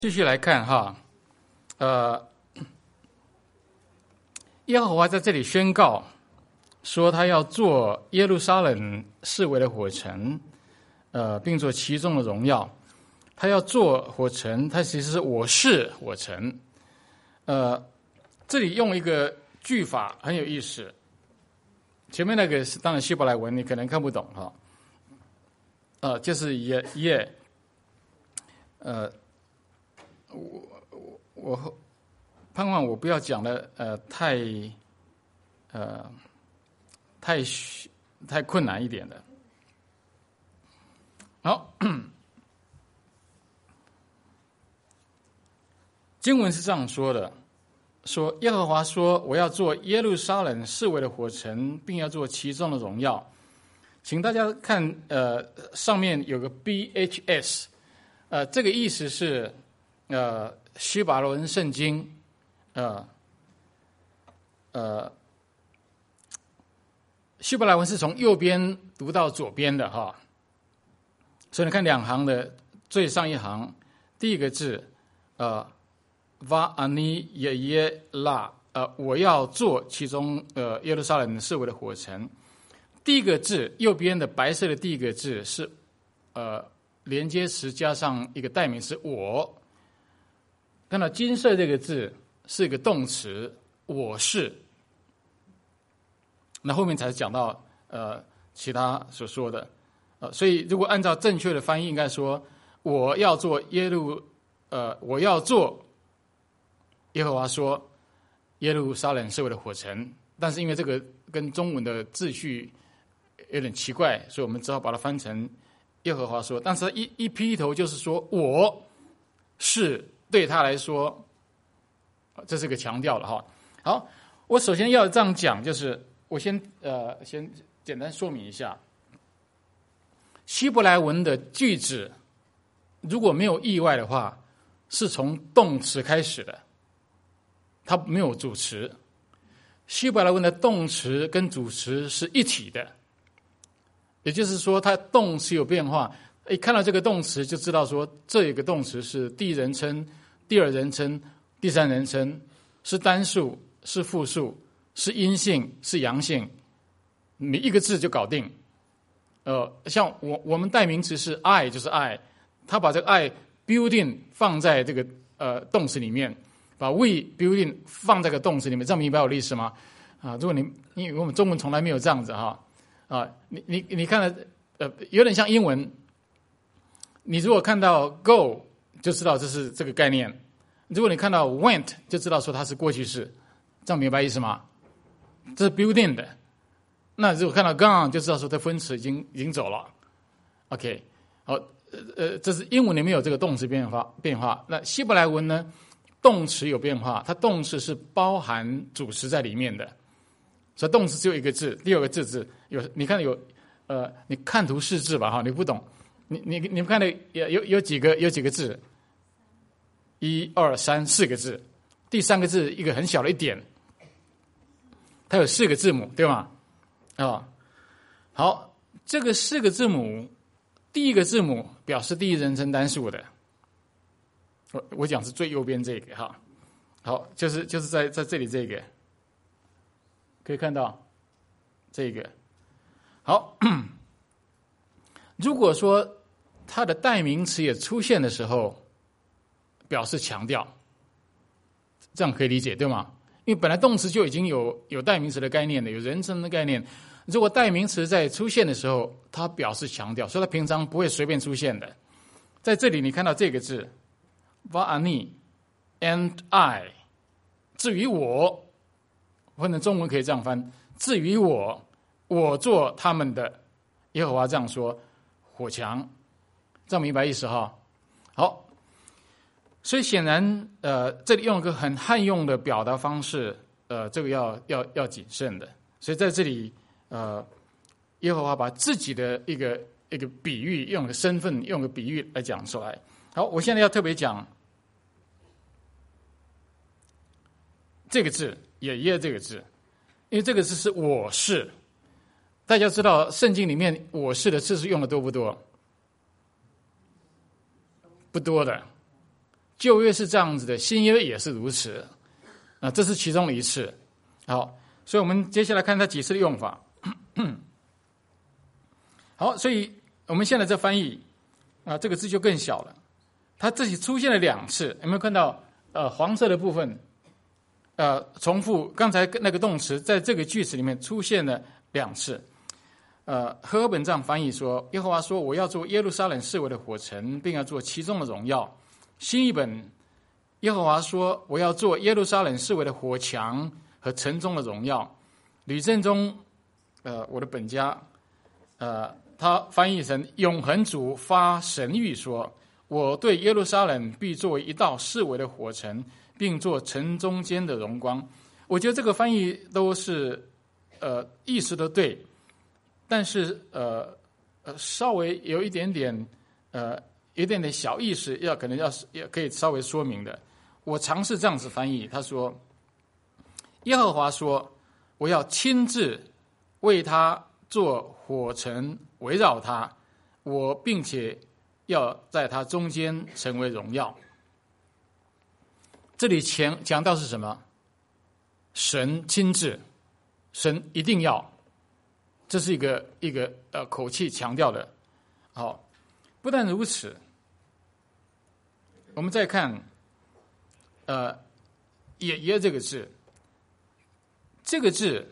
继续来看哈，耶和华在这里宣告说，他要做耶路撒冷视为的火城，并做其中的荣耀。他要做火城，他其实是我是火城。这里用一个句法很有意思，前面那个是当然希伯来文，你可能看不懂哈。就是耶，我盼望我不要讲的太困难一点的。好，经文是这样说的：说耶和华说，我要做耶路撒冷视为的火城，并要做其中的荣耀。请大家看，上面有个 BHS， 这个意思是希伯来文圣经，希伯来文是从右边读到左边的哈，所以你看两行的最上一行，第一个字va ani ye la， 我要做其中耶路撒冷视为的火城。第一个字右边的白色的第一个字是连接词加上一个代名词我。看到金色这个字是一个动词我是，那后面才讲到其他所说的所以如果按照正确的翻译，应该说我要做我要做耶和华说耶路撒冷视为的火城，但是因为这个跟中文的秩序有点奇怪，所以我们只好把它翻成耶和华说。但是一劈头就是说我是对他来说，这是个强调了哈。好，我首先要这样讲，就是我先简单说明一下，希伯来文的句子如果没有意外的话，是从动词开始的，它没有主词。希伯来文的动词跟主词是一体的，也就是说它动词有变化，一看到这个动词就知道说这一个动词是第一人称、第二人称、第三人称，是单数、是复数、是阴性、是阳性，每一个字就搞定。像我们代名词是 I 就是 I， 他把这个 I building 放在这个动词里面，把 we building 放在这个动词里面，这样明白我的意思吗？如果因为我们中文从来没有这样子哈。你看了有点像英文，你如果看到 go 就知道这是这个概念，如果你看到 went 就知道说它是过去式，这样明白意思吗？这是 building 的。那如果看到 gone 就知道说这分词已经走了。OK， 好，这是英文里面有这个动词变化。那希伯来文呢，动词有变化，它动词是包含主词在里面的。所以动词只有一个字，第二个字有，你看有你看图识字吧哈，你不懂，你们看到有几个字，1、2、3、4个字，第三个字一个很小的一点，它有4个字母，对吗？好，这个4个字母，第一个字母表示第一人称单数的，我讲是最右边这个哈，好，就是在这里这个。可以看到这个好，如果说它的代名词也出现的时候，表示强调，这样可以理解对吗？因为本来动词就已经有代名词的概念的，有人称的概念，如果代名词在出现的时候，它表示强调，所以它平常不会随便出现的。在这里你看到这个字 va'ani and I， 至于我，或者中文可以这样翻，至于我做他们的，耶和华这样说，火墙，这样明白意思哈？好，所以显然这里用一个很汉用的表达方式，这个要谨慎的。所以在这里耶和华把自己的一个比喻，用个身份，用个比喻来讲出来。好，我现在要特别讲这个字也这个字，因为这个字是我是，大家知道圣经里面我是的次数用的多不多？不多的， 旧约是这样子的，新约也是如此。这是其中的一次。好，所以我们接下来看它几次的用法。好，所以我们现在这翻译这个字就更小了。它这里出现了2次，有没有看到？黄色的部分，重复刚才那个动词，在这个句子里面出现了2次。和合本这样翻译说：耶和华说，我要做耶路撒冷四围的火城，并要做其中的荣耀。新译本，耶和华说，我要做耶路撒冷四围的火墙和城中的荣耀。吕正中，我的本家，他翻译成永恒主发神谕说，我对耶路撒冷必作为一道四围的火城，并做城中间的荣光。我觉得这个翻译都是意思都对，但是稍微有一点点小意思，可能也可以稍微说明的。我尝试这样子翻译，他说：耶和华说，我要亲自为他做火城，围绕他，我并且要在他中间成为荣耀。这里强调是什么？神亲自，神一定要，这是一个口气强调的。好，不但如此，我们再看也耶这个字，这个字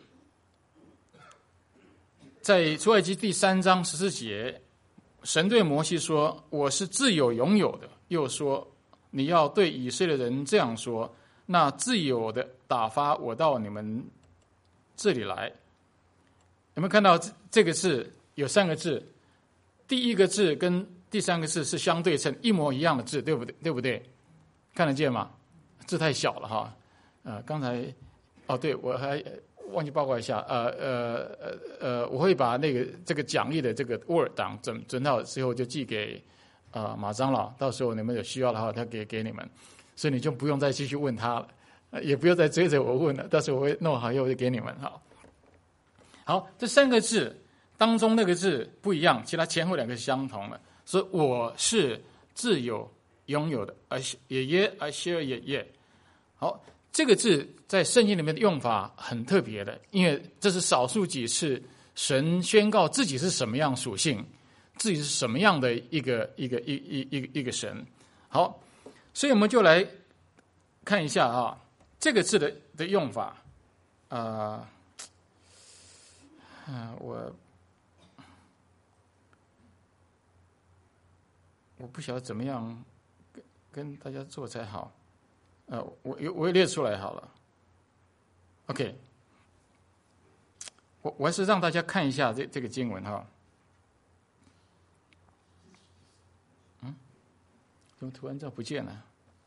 在出埃及第3章14节，神对摩西说：我是自有拥有的。又说，你要对以色列人这样说，那自有的打发我到你们这里来。有没有看到这个字有3个字？第一个字跟第3个字是相对称，一模一样的字，对不对？看得见吗？字太小了哈。刚才对，我还忘记报告一下，我会把这个讲义的这个 Word 档整好之后就寄给马长老，到时候你们有需要的话，他给你们，所以你就不用再继续问他了，也不用再追着我问了，到时候我会弄好以后就给你们。好，这3个字当中那个字不一样，其他前后2个是相同的，所以我是自有拥有的，也耶share也耶。好，这个字在圣经里面的用法很特别的，因为这是少数几次神宣告自己是什么样属性，自己是什么样的一个神。好，所以我们就来看一下这个字的用法。我不晓得怎么样跟大家做才好。我也列出来好了。OK， 我还是让大家看一下这个经文哈。怎么突然这不见了？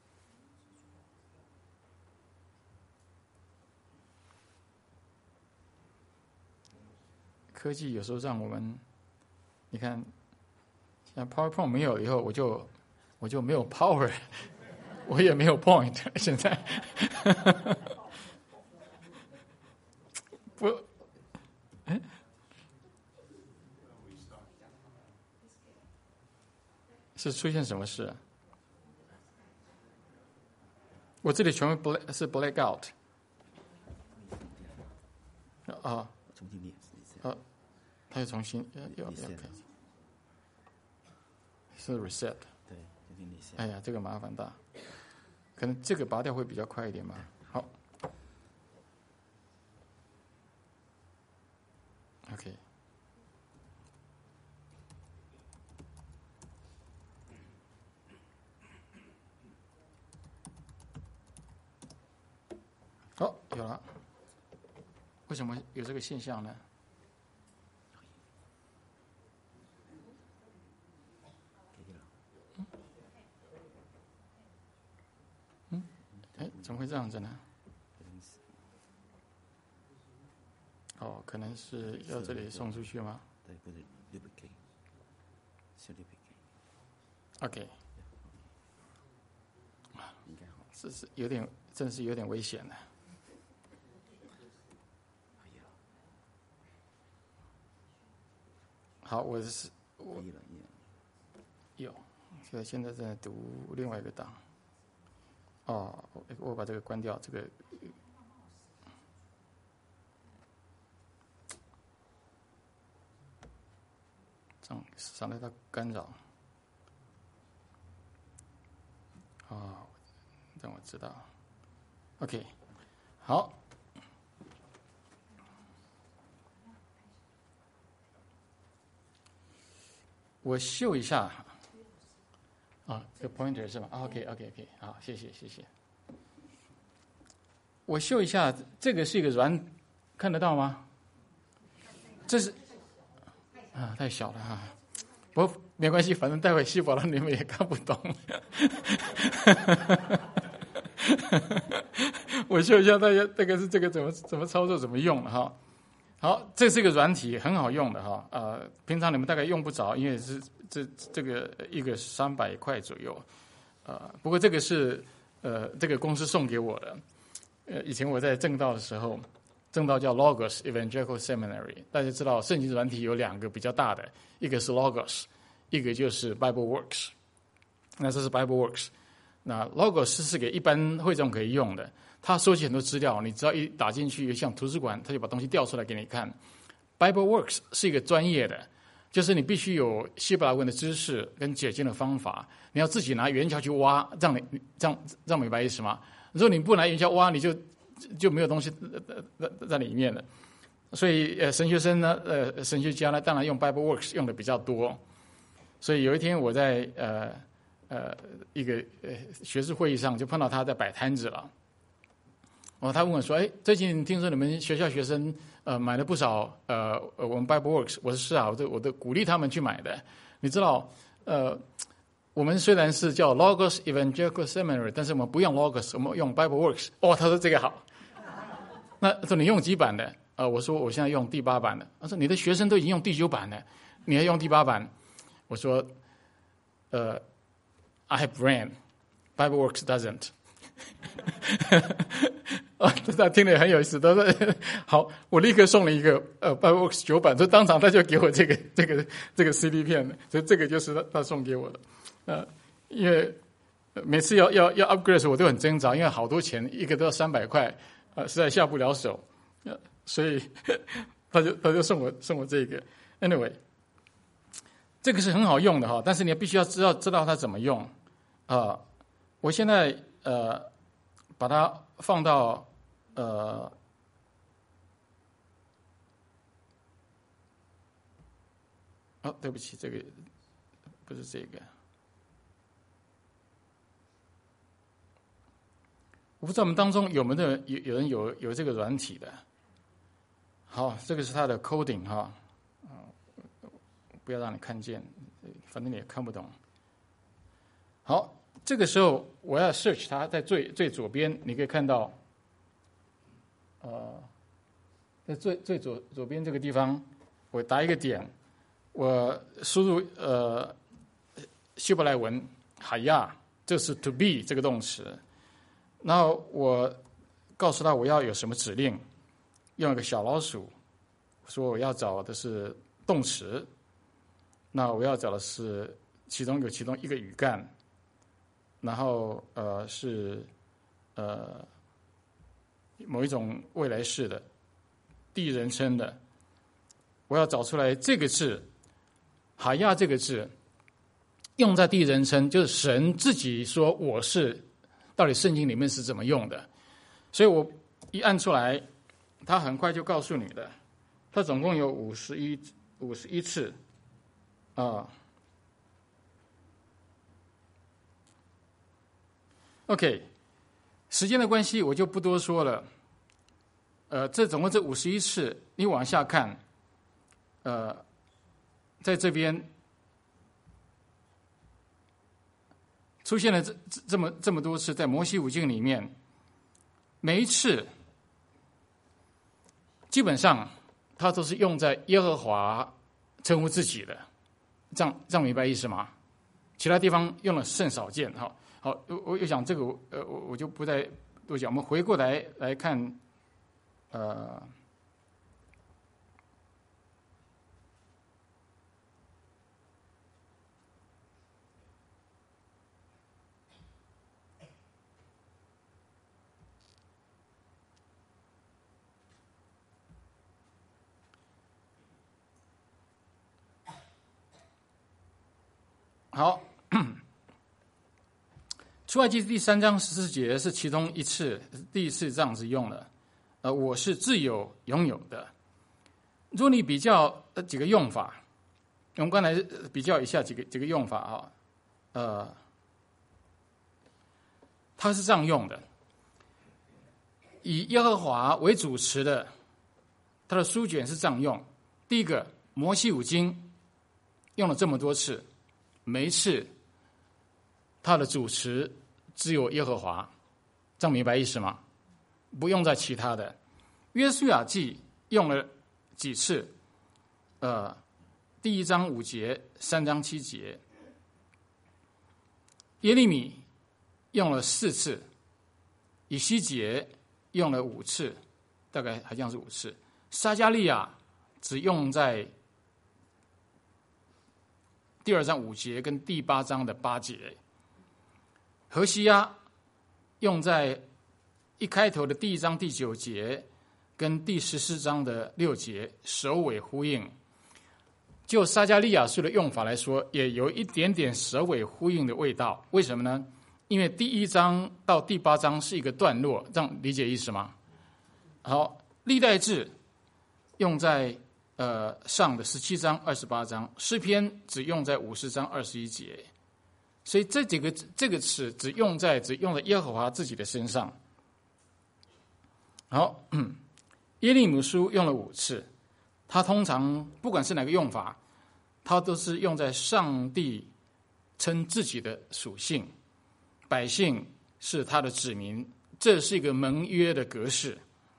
科技有时候让我们，你看，像 PowerPoint 没有以后，我就没有 Power。我也没有 point， 现在不，是出现什么事？我这里全部是 black out。 重新列他又重新要是 reset。 对，重新列下。 哎呀，这个麻烦大。可能这个拔掉会比较快一点嘛。好 ，OK。好，有了。为什么有这个现象呢？怎么会这样子呢？可能是要这里送出去吗？ 对，不是 OK， 应该好。 是有点，真是有点危险的。好，我有，现在在读另外一个档。 哦，我把这个关掉，这个这样省得它干扰。哦，让我知道。OK， 好。我秀一下。这个 pointer 是吧？OK， 好，谢谢。我秀一下，这个是一个看得到吗？这是太小了哈。不过没关系，反正待会细保了你们也看不懂。我秀一下大家这个是这个怎么操作怎么用哈。好，这是一个软体，很好用的哈。平常你们大概用不着，因为是这个一个300块左右。不过这个是这个公司送给我的。以前我在正道的时候，正道叫 Logos Evangelical Seminary。大家知道圣经软体有2个比较大的，一个是 Logos， 一个就是 BibleWorks。那这是 BibleWorks。那 Logos 是给一般会众可以用的。他收集很多资料，你只要一打进去，像图书馆，他就把东西调出来给你看。BibleWorks 是一个专业的，就是你必须有希伯来文的知识跟解经的方法，你要自己拿原条去挖，这样明白意思吗？如果你不拿原条挖，你就没有东西在里面了。所以神学生呢，神学家呢，当然用 BibleWorks 用的比较多。所以有一天我在一个学术会议上就碰到他在摆摊子了。他问我说：“最近听说你们学校学生买了不少我们 BibleWorks。”我说：“是啊，我都鼓励他们去买的。你知道我们虽然是叫 Logos Evangelical Seminary， 但是我们不用 Logos， 我们用 BibleWorks。”他说这个好。那说你用几版的？我说我现在用第8版的。他说你的学生都已经用第9版了，你还用第8版？我说I have brand, BibleWorks doesn't。他听了很有意思，他说好，我立刻送了一个BibleWorks 9版，所以当场他就给我这个 CD 片了，所以这个就是他送给我的。因为每次要 upgrade 的时候我都很挣扎，因为好多钱，一个都要300块，实在下不了手，所以他就送我这个。Anyway， 这个是很好用的哈，但是你必须要知道它怎么用。我现在把它放到对不起，这个不是这个。我不知道我们当中有没有人有这个软体的。好，这个是它的 coding 哈，不要让你看见，反正你也看不懂。好，这个时候我要 search 它，在最左边你可以看到，在最左边这个地方，我打一个点，我输入希伯来文海亚，这是 to be 这个动词。然后我告诉他我要有什么指令，用一个小老鼠，说我要找的是动词，那我要找的是其中一个语干，然后是某一种未来式的第一人称的，我要找出来这个字海亚这个字用在第一人称，就是神自己说我是。到底圣经里面是怎么用的？所以我一按出来，它很快就告诉你的。它总共有51次OK， 时间的关系我就不多说了。这总共这51次，你往下看，在这边。出现了这么多次，在摩西五经里面，每一次基本上它都是用在耶和华称呼自己的，这样明白意思吗？其他地方用了甚少见。好，我想这个我就不再多讲。我们回过来看， 好，出埃及第3章14节是其中一次，第一次这样子用了。我是自有拥有的。如果你比较几个用法，我们刚才比较一下几个用法啊，它是这样用的：以耶和华为主持的，它的书卷是这样用。第一个，摩西五经用了这么多次，每一次它的主持只有耶和华，这样明白意思吗？不用在其他的。约书亚记用了几次？第1章5节，3章7节。耶利米用了4次，以西结用了5次，大概好像是5次。撒迦利亚只用在第2章5节跟第8章的8节。何西阿用在一开头的第1章第9节跟第14章的6节，首尾呼应。就撒迦利亚书的用法来说，也有一点点首尾呼应的味道。为什么呢？因为第1章到第8章是一个段落，这样理解意思吗？好，历代志用在上的17章、28章，诗篇只用在50章21节，所以这个词只用在耶和华自己的身上。好，耶利米书用了5次，它通常不管是哪个用法，它都是用在上帝称自己的属性，百姓是他的子民，这是一个盟约的格式。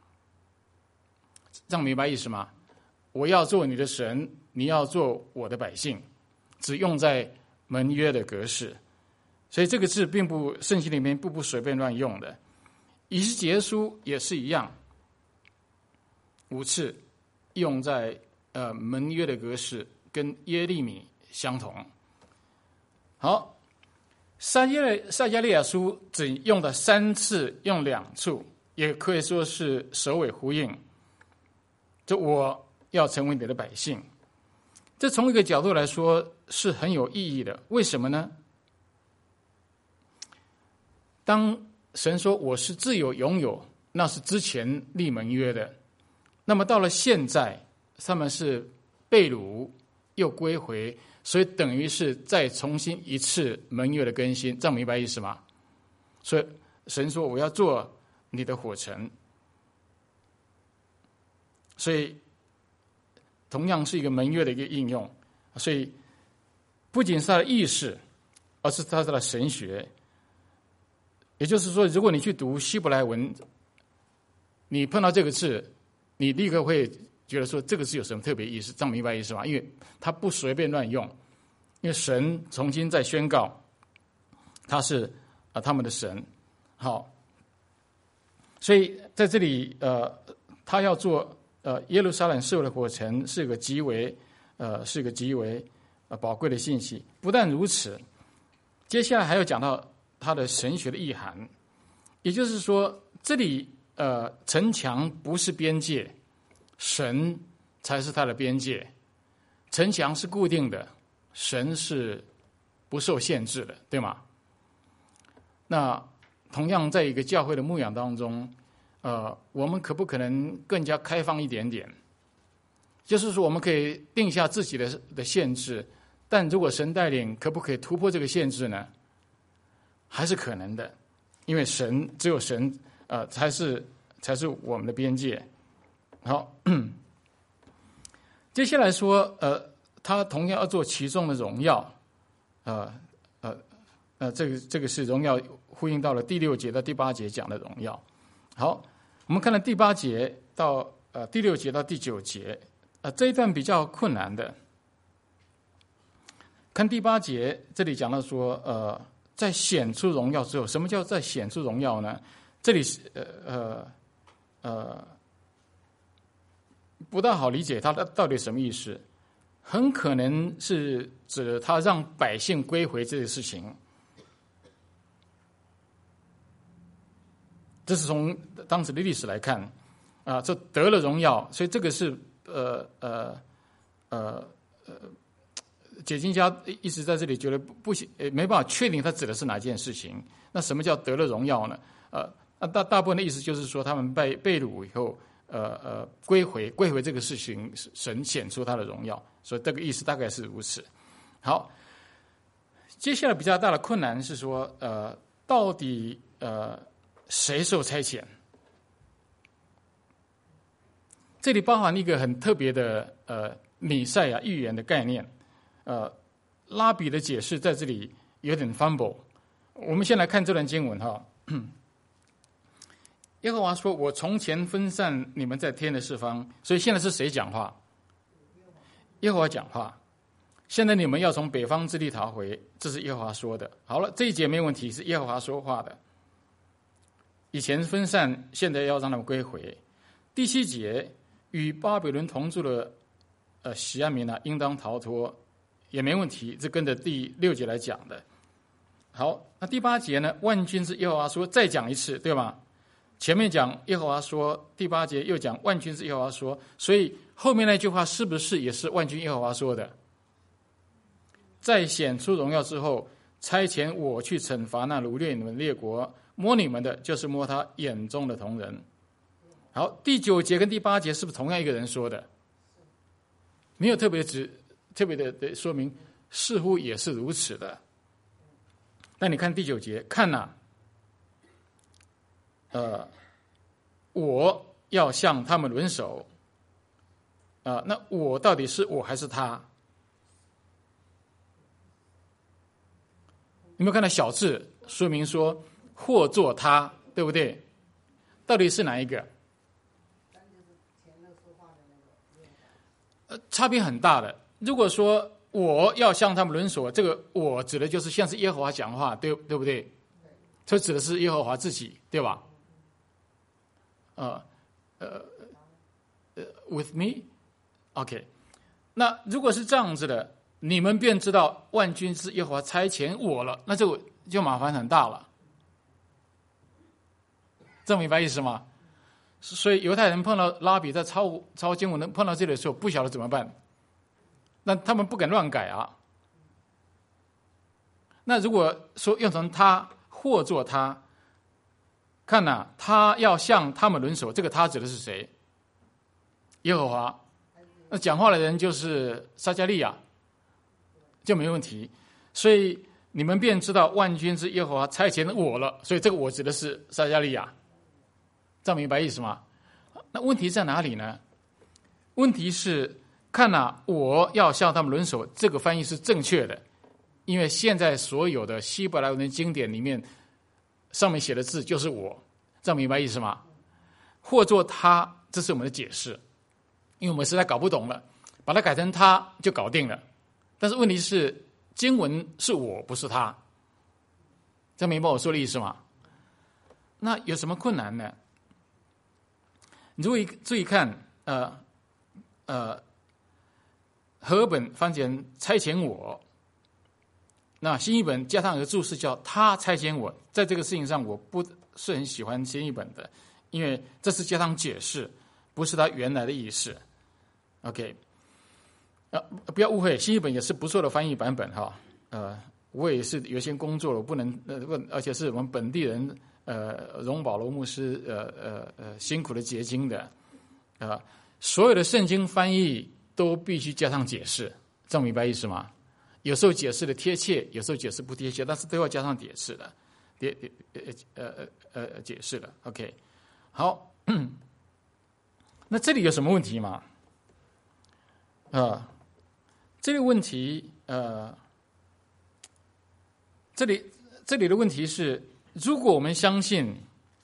这样明白意思吗？我要做你的神，你要做我的百姓，只用在盟约的格式。所以这个字并不圣经里面不随便乱用的。以西结书也是一样，5次用在盟约的格式，跟耶利米相同。好，撒迦利亚书只用了3次，用2处，也可以说是首尾呼应。就我要成为你的百姓，这从一个角度来说是很有意义的。为什么呢？当神说我是自有拥有，那是之前立盟约的。那么到了现在，他们是被掳又归回，所以等于是再重新一次盟约的更新，这样明白意思吗？所以神说我要做你的火城，所以同样是一个盟约的一个应用。所以不仅是它的意识，而是它的神学。也就是说，如果你去读希伯来文，你碰到这个字，你立刻会觉得说这个字有什么特别意思，这样明白意思吗？因为它不随便乱用，因为神重新再宣告他是他们的神。好，所以在这里他要做耶路撒冷社会的火城，是个极为宝贵的信息。不但如此，接下来还要讲到它的神学的意涵，也就是说，这里城墙不是边界，神才是它的边界。城墙是固定的，神是不受限制的，对吗？那同样，在一个教会的牧养当中，我们可不可能更加开放一点点？就是说，我们可以定下自己的限制，但如果神带领，可不可以突破这个限制呢？还是可能的，因为只有神才是我们的边界。好，接下来说他同样要做其中的荣耀，这个是荣耀，呼应到了第6节到第8节讲的荣耀。好，我们看了第8节到第6节到第9节，这一段比较困难的。看第8节，这里讲到说在显出荣耀之后，什么叫在显出荣耀呢？这里是不大好理解它到底什么意思。很可能是指他让百姓归回这个事情。这是从当时的历史来看，这得了荣耀，所以这个是解经家一直在这里觉得不行，没办法确定他指的是哪件事情。那什么叫得了荣耀呢？大部分的意思就是说，他们被掳以后，归回这个事情，神显出他的荣耀，所以这个意思大概是如此。好，接下来比较大的困难是说，到底谁受差遣？这里包含一个很特别的弥赛亚预言的概念。拉比的解释在这里有点 fumble。我们先来看这段经文哈。耶和华说：“我从前分散你们在天的四方。”所以现在是谁讲话？耶和华讲话。现在你们要从北方之地逃回，这是耶和华说的。好了，这一节没问题，是耶和华说话的。以前分散，现在要让他们归回。第7节，与巴比伦同住的西安民啊，应当逃脱，也没问题，这跟着第6节来讲的。好，那第8节呢？万军之耶和华说，再讲一次，对吧？前面讲耶和华说，第8节又讲万军之耶和华说，所以后面那句话是不是也是万军耶和华说的？在显出荣耀之后，差遣我去惩罚那掳掠你们列国，摸你们的，就是摸他眼中的瞳人。好，第9节跟第8节是不是同样一个人说的？没有特别的说明，似乎也是如此的。那你看第9节，看呐，我要向他们抡手。那我到底是我还是他？有没有看到小字说明说或作他，对不对？到底是哪一个？差别很大的。如果说我要向他们抡手，这个我指的就是像是耶和华讲话，对不对？这指的是耶和华自己，对吧？with me， OK。那如果是这样子的，你们便知道万军之耶和华差遣我了，那这个就麻烦很大了。这明白意思吗？所以犹太人碰到拉比在抄经文碰到这里的时候，不晓得怎么办，那他们不敢乱改啊。那如果说用成他或作他，看呐，他要向他们抡手，这个他指的是谁？耶和华。那讲话的人就是撒迦利亚，就没问题。所以你们便知道万军之耶和华差遣我了，所以这个我指的是撒迦利亚。这样明白意思吗？那问题在哪里呢？问题是看呐，我要向他们抡手，这个翻译是正确的，因为现在所有的希伯来文的经典里面，上面写的字就是我，这样明白意思吗？或作他，这是我们的解释，因为我们实在搞不懂了，把它改成他就搞定了。但是问题是经文是我，不是他，这样明白我说的意思吗？那有什么困难呢？你注意看，和本翻译成差遣我，那新译本加上有个注释叫他差遣我。在这个事情上，我不是很喜欢新译本的，因为这是加上解释，不是他原来的意思。OK， 不要误会，新译本也是不错的翻译版本哈。我也是有些工作了，我不能而且是我们本地人。荣保罗牧师辛苦的结晶的，所有的圣经翻译都必须加上解释，这样明白意思吗？有时候解释的贴切，有时候解释不贴切，但是都要加上解释的，解释的。OK， 好，那这里有什么问题吗？这个问题，这里的问题是。如果我们相信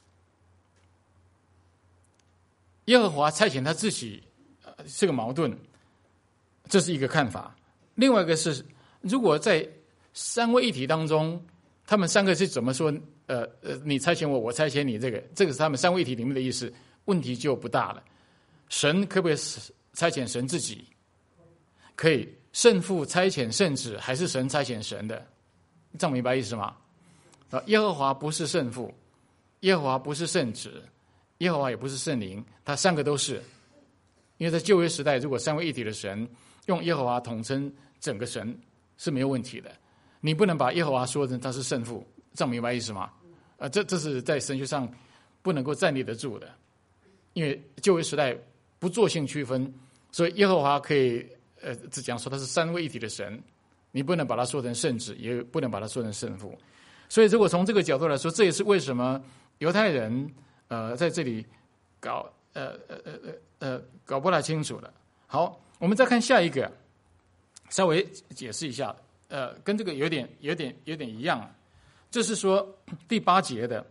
耶和华差遣他自己，是个矛盾，这是一个看法。另外一个是，如果在三位一体当中，他们三个是怎么说？你差遣我，我差遣你，这个是他们三位一体里面的意思，问题就不大了。神可不可以差遣神自己？可以，圣父差遣圣子，还是神差遣神的？这样明白意思吗？耶和华不是圣父，耶和华不是圣子，耶和华也不是圣灵，他三个都是。因为在旧约时代，如果三位一体的神用耶和华统称整个神， 是没有问题的。你不能把耶和华说成他是圣父，这样明白意思吗？这是在神学上不能够站立得住的，因为旧约时代不做性区分，所以耶和华可以只讲说他是三位一体的神，你不能把它说成圣子，也不能把它说成圣父。所以如果从这个角度来说，这也是为什么犹太人在这里搞不太清楚了。好，我们再看下一个，稍微解释一下，跟这个有点一样，就是说第8节的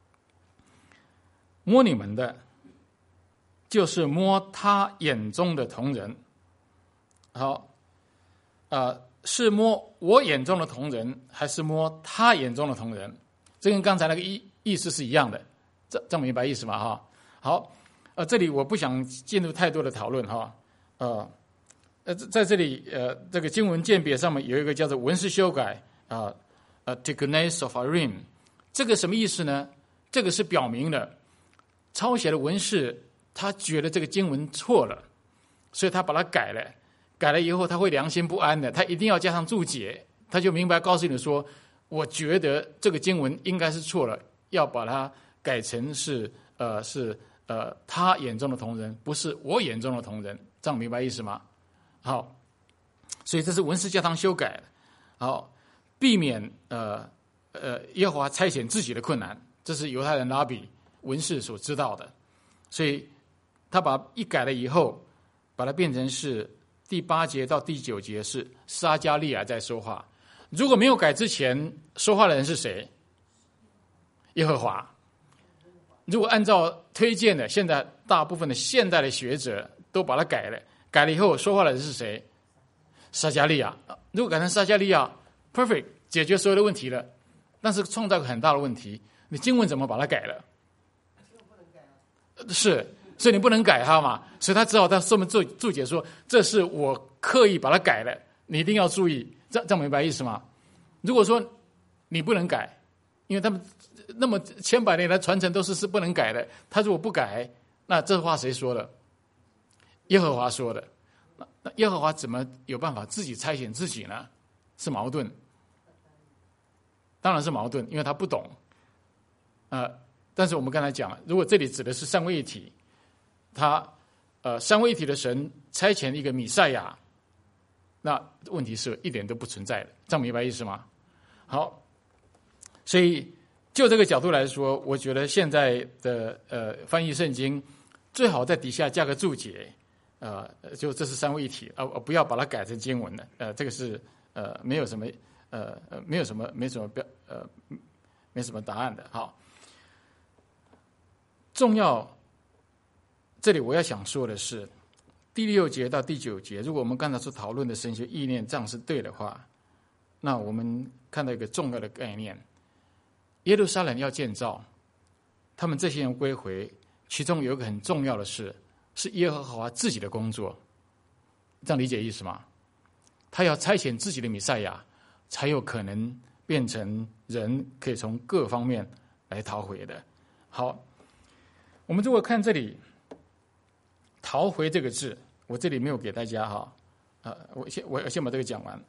摸你们的，就是摸他眼中的同人。好，是摸我眼中的同人，还是摸他眼中的同人？这跟刚才那个意思是一样的，这明白意思吗？哈，好，这里我不想进入太多的讨论哈，在这里这个经文鉴别上面有一个叫做文士修改Tikkun of Arim， 这个什么意思呢？这个是表明了抄写的文士他觉得这个经文错了，所以他把它改了。改了以后他会良心不安的，他一定要加上注解，他就明白告诉你说，我觉得这个经文应该是错了，要把它改成是他眼中的同人，不是我眼中的同人，这样明白意思吗？好，所以这是文士教堂修改的，好，避免耶和华差遣自己的困难，这是犹太人拉比文士所知道的，所以他把一改了以后，把它变成是第8节到第9节是撒迦利亚在说话。如果没有改之前，说话的人是谁？耶和华。如果按照推荐的，现在大部分的现代的学者都把它改了，改了以后说话的人是谁？撒迦利亚。如果改成撒迦利亚 ，perfect， 解决所有的问题了。但是创造个很大的问题，你经文怎么把它改了？是。所以你不能改它嘛，所以他只好在上面注解说，这是我刻意把它改了，你一定要注意，这样明白意思吗？如果说你不能改，因为他们那么千百年来传承都是不能改的，他如果不改，那这话谁说的？耶和华说的。那耶和华怎么有办法自己差遣自己呢？是矛盾，当然是矛盾，因为他不懂。但是我们刚才讲，如果这里指的是三位一体。他三位一体的神差遣一个弥赛亚，那问题是一点都不存在的，这样明白意思吗？好，所以就这个角度来说，我觉得现在的翻译圣经最好在底下加个注解，就这是三位一体，不要把它改成经文的，这个是没有什么答案的。好，重要。这里我要想说的是，第6节到第9节，如果我们刚才所讨论的神学意念这样是对的话，那我们看到一个重要的概念：耶路撒冷要建造，他们这些人归回，其中有一个很重要的事，是耶和华自己的工作。这样理解意思吗？他要差遣自己的弥赛亚，才有可能变成人可以从各方面来逃回的。好，我们如果看这里。逃回这个字，我这里没有给大家哈，我先把这个讲完。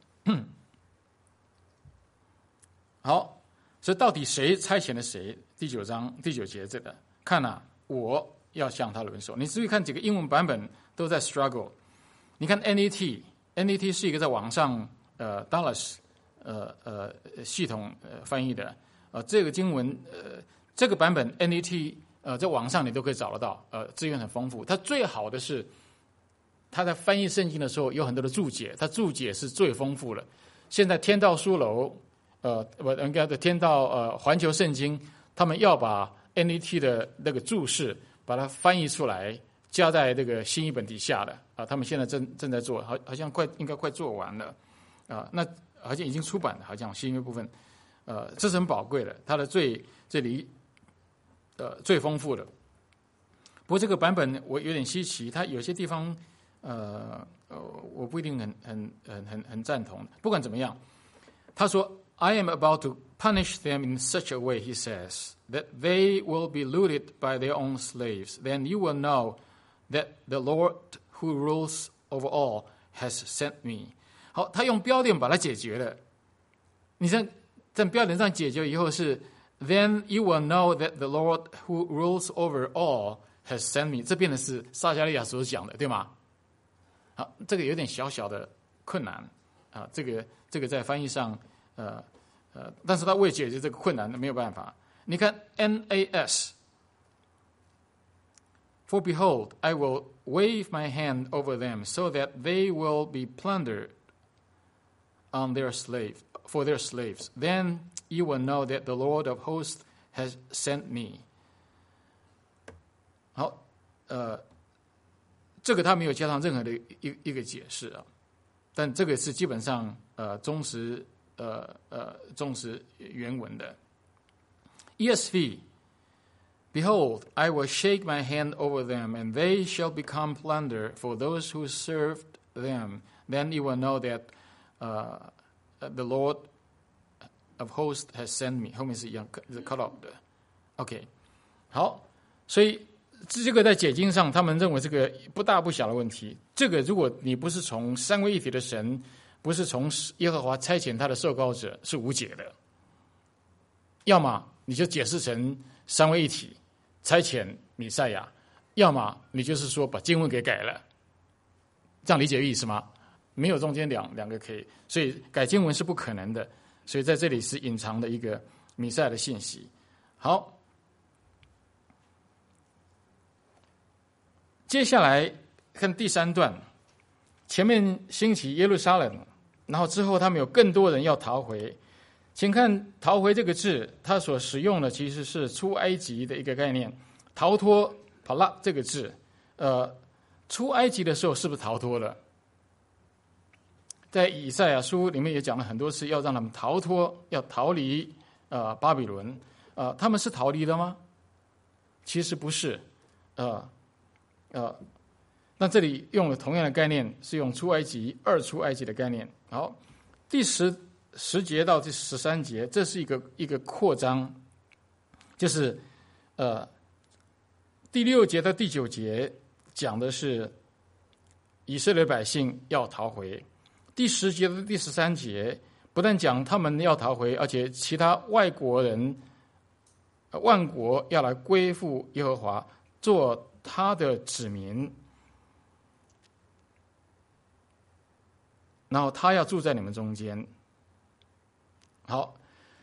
好，所以到底谁差遣了谁？第9章第9节这个，看啊，我要向他轮手。你注意看几个英文版本都在 struggle。你看 NET 是一个在网上Dallas 系统翻译的这个经文这个版本 NET。在网上你都可以找得到，资源很丰富。它最好的是，它在翻译圣经的时候有很多的注解，它注解是最丰富的。现在天道书楼，应该的天道环球圣经，他们要把 NET 的那个注释把它翻译出来，加在这个新译本底下的他们现在正在做，好像应该快做完了那好像已经出版了，好像新约部分，这是很宝贵的，它的最丰富的。不过这个版本我有点稀奇，它有些地方我不一定很赞同。不管怎么样，他说 I am about to punish them in such a way, he says, that they will be looted by their own slaves. Then you will know that the Lord who rules over all has sent me. 好，他用标点把它解决了。你在标点上解决以后是 Then you will know that the Lord who rules over all has sent me。这变的是撒迦利亚所讲的，对吗？好，这个有点小小的困难啊，这个在翻译上，但是他为解决这个困难没有办法。你看 NAS。For behold, I will wave my hand over them, so that they will be plundered on for their slaves. Then you will know that the Lord of hosts has sent me. 好，这个他没有加上任何的一个解释啊，但这个是基本上忠实原文的。ESV。Behold, I will shake my hand over them, and they shall become plunder for those who served them. Then you will know that the Lord of hosts has sent me. 后面是一样是 cut off 的。OK， 好，所以这个在解经上，他们认为这个不大不小的问题。这个如果你不是从三位一体的神，不是从耶和华差遣他的受膏者，是无解的。要么你就解释成三位一体。差遣弥赛亚，要么你就是说把经文给改了，这样理解意思吗？没有中间两个可以，所以改经文是不可能的，所以在这里是隐藏的一个弥赛亚的信息。好，接下来看第3段，前面兴起耶路撒冷，然后之后他们有更多人要逃回。请看逃回这个字，它所使用的其实是出埃及的一个概念，逃脱帕拉这个字，出埃及的时候是不是逃脱了？在以赛亚书里面也讲了很多次，要让他们逃脱，要逃离巴比伦，他们是逃离的吗？其实不是，那这里用了同样的概念，是用出埃及2出埃及的概念。好，第10节到第13节，这是一个扩张，就是第6节到第9节讲的是以色列百姓要逃回，第10节到第13节不但讲他们要逃回，而且其他外国人万国要来归附耶和华，做他的子民，然后他要住在你们中间。好，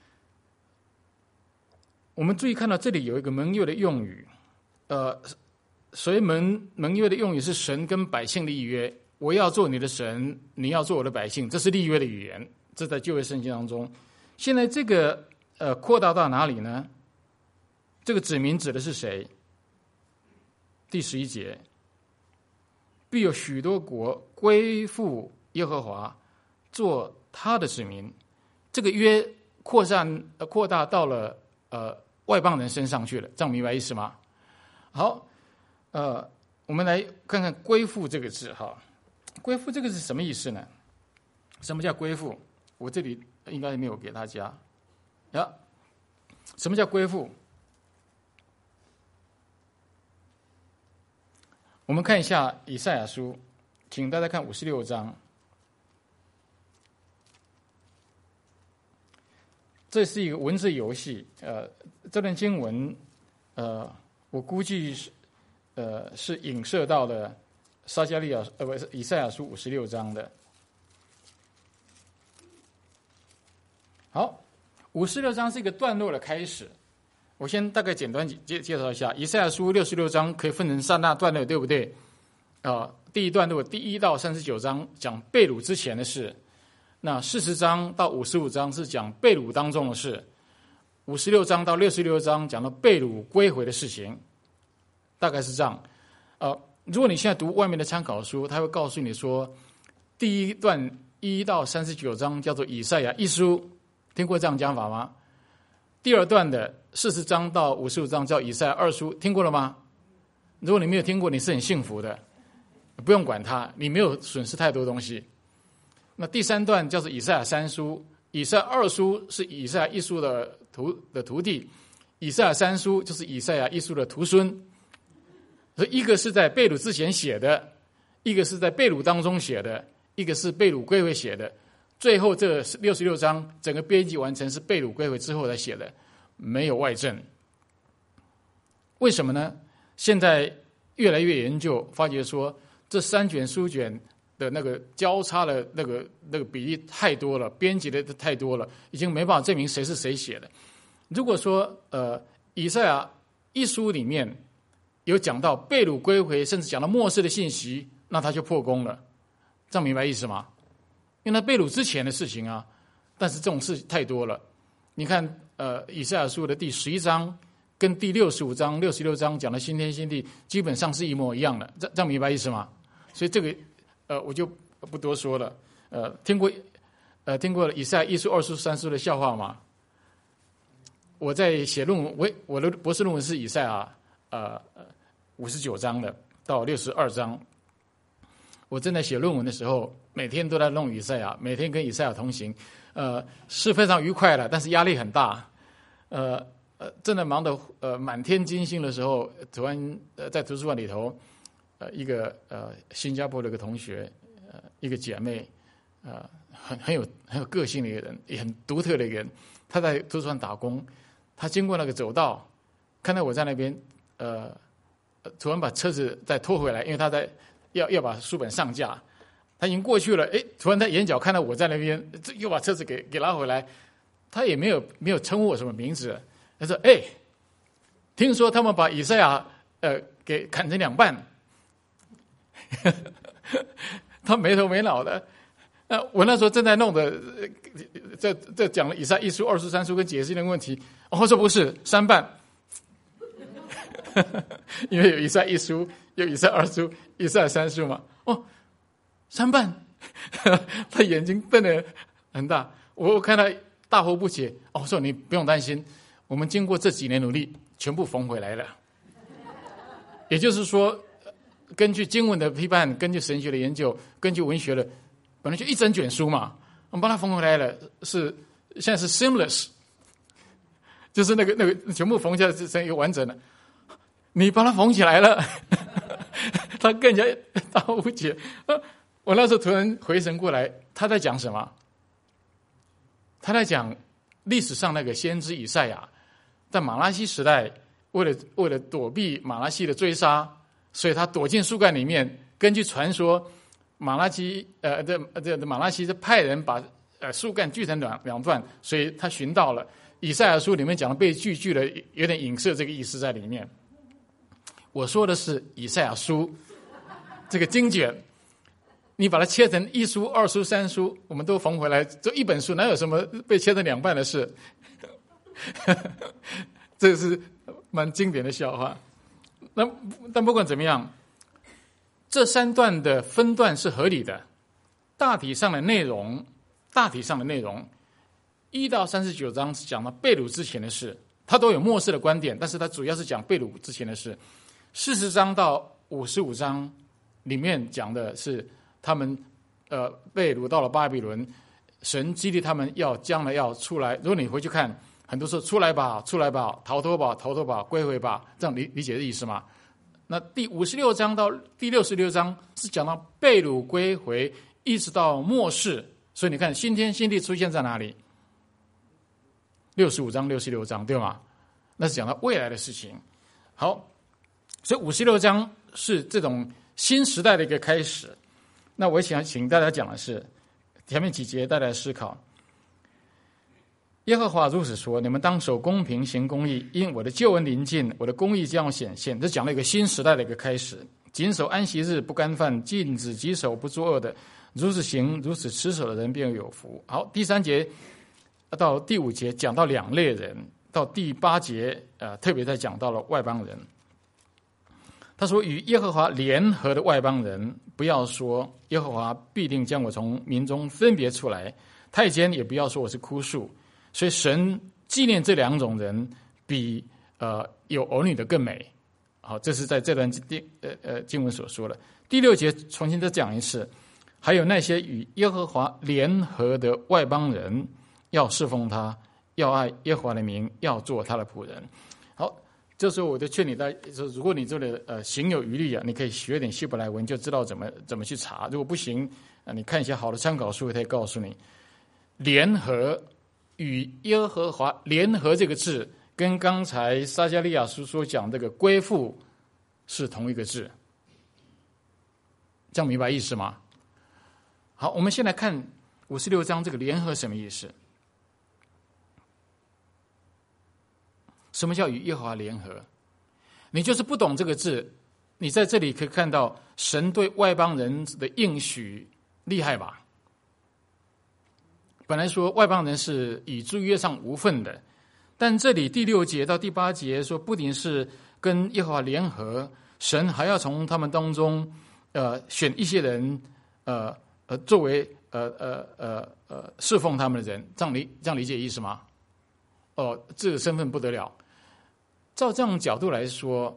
我们注意看到这里有一个盟约的用语，所谓盟约的用语是神跟百姓立约，我要做你的神，你要做我的百姓，这是立约的语言，这在旧约圣经当中。现在这个扩大到哪里呢？这个子民指的是谁？第11节，必有许多国归附耶和华，做他的子民。这个约扩大到了外邦人身上去了，这样明白意思吗？好，我们来看看归附这个字哈。归附这个是什么意思呢？什么叫归附？我这里应该没有给大家呀。什么叫归附？我们看一下以赛亚书，请大家看56章。这是一个文字游戏，这段经文，我估计是影射到了以赛亚书56章的。好，56章是一个段落的开始。我先大概简单介绍一下，以赛亚书66章可以分成3大段落，对不对？第一段落第1到39章讲被掳之前的事。那40章到55章是讲被掳当中的事，56章到66章讲到被掳归回的事情，大概是这样。如果你现在读外面的参考书，他会告诉你说，第一段1到39章叫做以赛亚一书，听过这样讲法吗？第二段的40章到55章叫以赛亚2书，听过了吗？如果你没有听过，你是很幸福的，不用管它，你没有损失太多东西。那第3段叫做以赛亚3书，以赛亚2书是以赛亚1书的徒弟，以赛亚3书就是以赛亚1书的徒孙。所以一个是在被掳之前写的，一个是在被掳当中写的， 一个是被掳归回写的。最后这66章整个编辑完成是被掳归回之后才写的，没有外证。为什么呢？现在越来越研究，发觉说这3卷书卷的那个交叉的那个比例太多了，编辑的太多了，已经没办法证明谁是谁写的。如果说以赛亚一书里面有讲到被掳归回，甚至讲到末世的信息，那他就破功了。这样明白意思吗？因为他被掳之前的事情啊，但是这种事太多了。你看以赛亚书的第11章跟第65章、66章讲的新天新地，基本上是一模一样的。这样明白意思吗？所以这个我就不多说了。听过以赛亚1书、2书、3书的笑话吗？我在写论文，我的博士论文是以赛亚59章的到62章。我正在写论文的时候，每天都在弄以赛亚，每天跟以赛亚同行，是非常愉快的，但是压力很大。正在忙得满天金星的时候，突然在图书馆里头，一个新加坡的一个同学，一个姐妹，很有个性的一个人，也很独特的一个人，她在图书馆打工，她经过那个走道，看到我在那边，突然把车子再拖回来，因为她在要把书本上架，他已经过去了，突然他眼角看到我在那边，又把车子给拉回来，他也没有称呼我什么名字，他说：“听说他们把以赛亚给砍成2半。”他没头没脑的。我那时候正在弄的，这讲了以赛亚1书、2书、3书跟解释那个问题。我说不是3半，因为有以赛亚1书，有以赛亚2书，以赛亚3书嘛。3半，他眼睛瞪得很大。我看他大惑不解。我说你不用担心，我们经过这几年努力，全部缝回来了。也就是说，根据经文的批判，根据神学的研究，根据文学的，本来就一整卷书嘛，我们把它缝回来了，现在是 seamless， 就是那个全部缝起来成一个完整的。你把它缝起来了，他更加大惑不解。我那时候突然回神过来，他在讲什么？他在讲历史上那个先知以赛亚，在马拉西时代，为了躲避马拉西的追杀，所以他躲进树干里面。根据传说，马拉西是派人把树干锯成两段，所以他寻到了。以赛亚书里面讲的被锯了，有点影射这个意思在里面。我说的是以赛亚书这个经卷。你把它切成1书、2书、3书，我们都缝回来，就一本书，哪有什么被切成2半的事？这是蛮经典的笑话。但不管怎么样，这3段的分段是合理的。大体上的内容，1到39章是讲到被掳之前的事，它都有末世的观点，但是它主要是讲被掳之前的事。40章到55章里面讲的是他们被掳到了巴比伦，神激励他们将来要出来。如果你回去看，很多说出来吧，出来吧，逃脱吧，归回吧，这样理解的意思吗？那第56章到第66章是讲到被掳归回，一直到末世。所以你看新天新地出现在哪里？65章、66章，对吗？那是讲到未来的事情。好，所以56章是这种新时代的一个开始。那我想请大家讲的是前面几节大家思考。耶和华如此说：你们当守公平，行公义，因我的救恩临近，我的公义将要显现。这讲了一个新时代的一个开始。谨守安息日，不干犯，禁止己手，不作恶的，如此行，如此持守的人便有福。好，第3节到第5节讲到2类人，到第8节特别在讲到了外邦人。他说：与耶和华联合的外邦人，不要说耶和华必定将我从民中分别出来，太监也不要说我是枯树。所以神纪念这2种人，比有儿女的更美。好，这是在这段经文所说的。第6节重新再讲一次，还有那些与耶和华联合的外邦人，要侍奉他，要爱耶和华的名，要做他的仆人。好， 这时候我就劝你说，如果你这里行有余力啊，你可以学点希伯来文，就知道怎么去查。如果不行你看一些好的参考书，它也告诉你，联合与耶和华联合这个字，跟刚才撒迦利亚书所讲这个归附是同一个字。这样明白意思吗？好，我们先来看56章这个联合什么意思？什么叫与耶和华联合？你就是不懂这个字，你在这里可以看到神对外邦人的应许，厉害吧？本来说外邦人是与诸约上无份的，但这里第6节到第8节说，不仅是跟耶和华联合，神还要从他们当中选一些人作为侍奉他们的人，这样理解意思吗？这个身份不得了。照这样角度来说，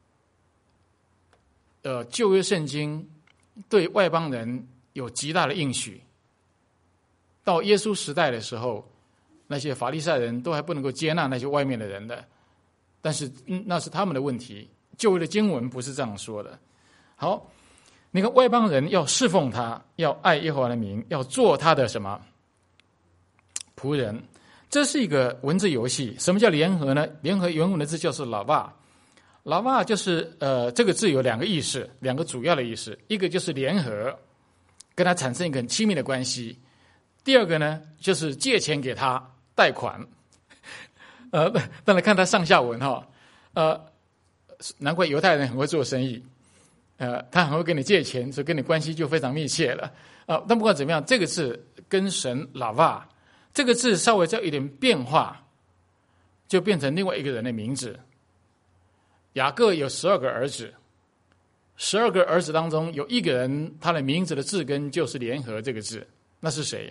旧约圣经对外邦人有极大的应许。到耶稣时代的时候，那些法利赛人都还不能够接纳那些外面的人的，但是那是他们的问题。旧约的经文不是这样说的。好，那个外邦人要侍奉他，要爱耶和华的名，要做他的什么仆人。这是一个文字游戏。什么叫联合呢？联合原文的字就是拉瓦，拉瓦就是这个字有2个意思，2个主要的意思。一个就是联合，跟他产生一个很亲密的关系。第二个呢，就是借钱给他贷款。当然看他上下文哈，难怪犹太人很会做生意，他很会跟你借钱，所以跟你关系就非常密切了。但不管怎么样，这个字跟神拉瓦。这个字稍微再有一点变化，就变成另外一个人的名字。雅各有12个儿子，12个儿子当中有一个人，他的名字的字根就是联合这个字，那是谁？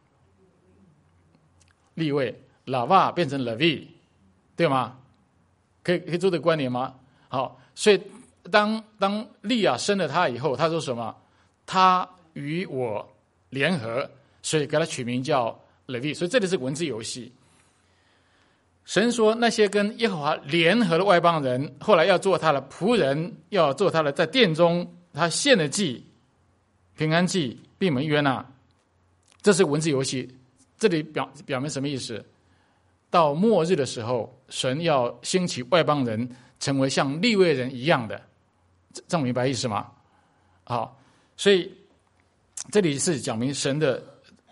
利未，拉瓦变成 Levi， 对吗？可以做这个关联吗？好，所以当利亚生了他以后，他说什么？他与我联合，所以给他取名叫Levi。所以这里是文字游戏。神说那些跟耶和华联合的外邦人，后来要做他的仆人，要做他的在殿中他献的祭、平安祭、闭门约纳，这是文字游戏。这里表明什么意思？到末日的时候，神要兴起外邦人，成为像利未人一样的，这样明白意思吗？好，所以这里是讲明神的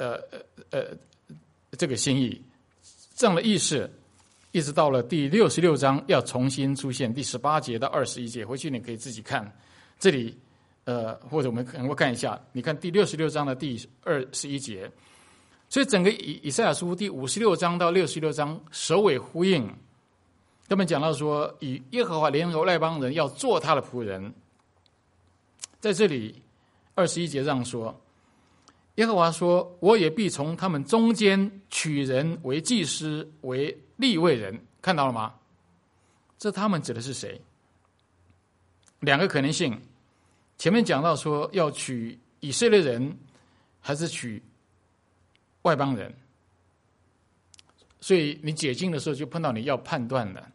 这个心意，这样的意思，一直到了第66章要重新出现，第18节到21节，回去你可以自己看。这里或者我们能够看一下，你看第66章的第21节。所以整个以赛亚书第56章到66章首尾呼应，他们讲到说，与耶和华联合外邦人，要做他的仆人。在这里21节上说，耶和华说，我也必从他们中间取人为祭司，为利未人。看到了吗？这他们指的是谁？2个可能性。前面讲到说要取以色列人，还是取外邦人，所以你解经的时候就碰到你要判断的。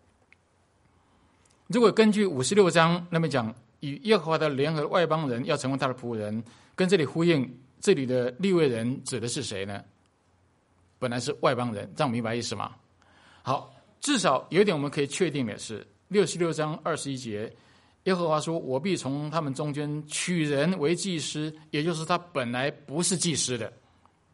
如果根据56章那么讲，与耶和华的联合外邦人要成为他的仆人，跟这里呼应，这里的利未人指的是谁呢？本来是外邦人，这样明白意思吗？好，至少有一点我们可以确定的是，66章21节，耶和华说，我必从他们中间取人为祭司，也就是他本来不是祭司的。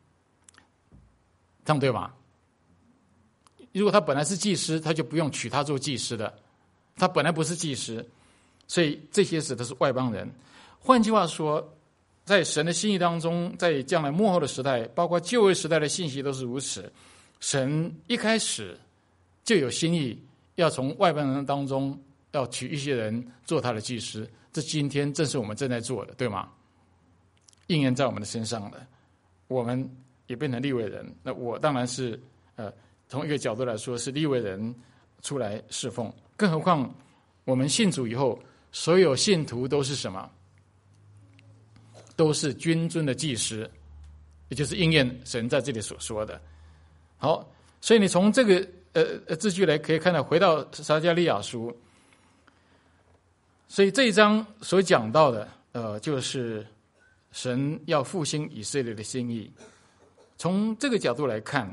这样对吧？如果他本来是祭司，他就不用取他做祭司的，他本来不是祭司，所以这些指的是外邦人。换句话说，在神的心意当中，在将来末后的时代，包括旧约时代的信息都是如此。神一开始就有心意，要从外邦人当中要取一些人做他的祭司，这今天正是我们正在做的，对吗？应验在我们的身上的，我们也变成利未人。那我当然是从一个角度来说是利未人出来侍奉，更何况我们信主以后，所有信徒都是什么？都是君尊的祭司，也就是应验神在这里所说的。好，所以你从这个字句来可以看到，回到撒迦利亚书，所以这一章所讲到的，就是神要复兴以色列的心意。从这个角度来看，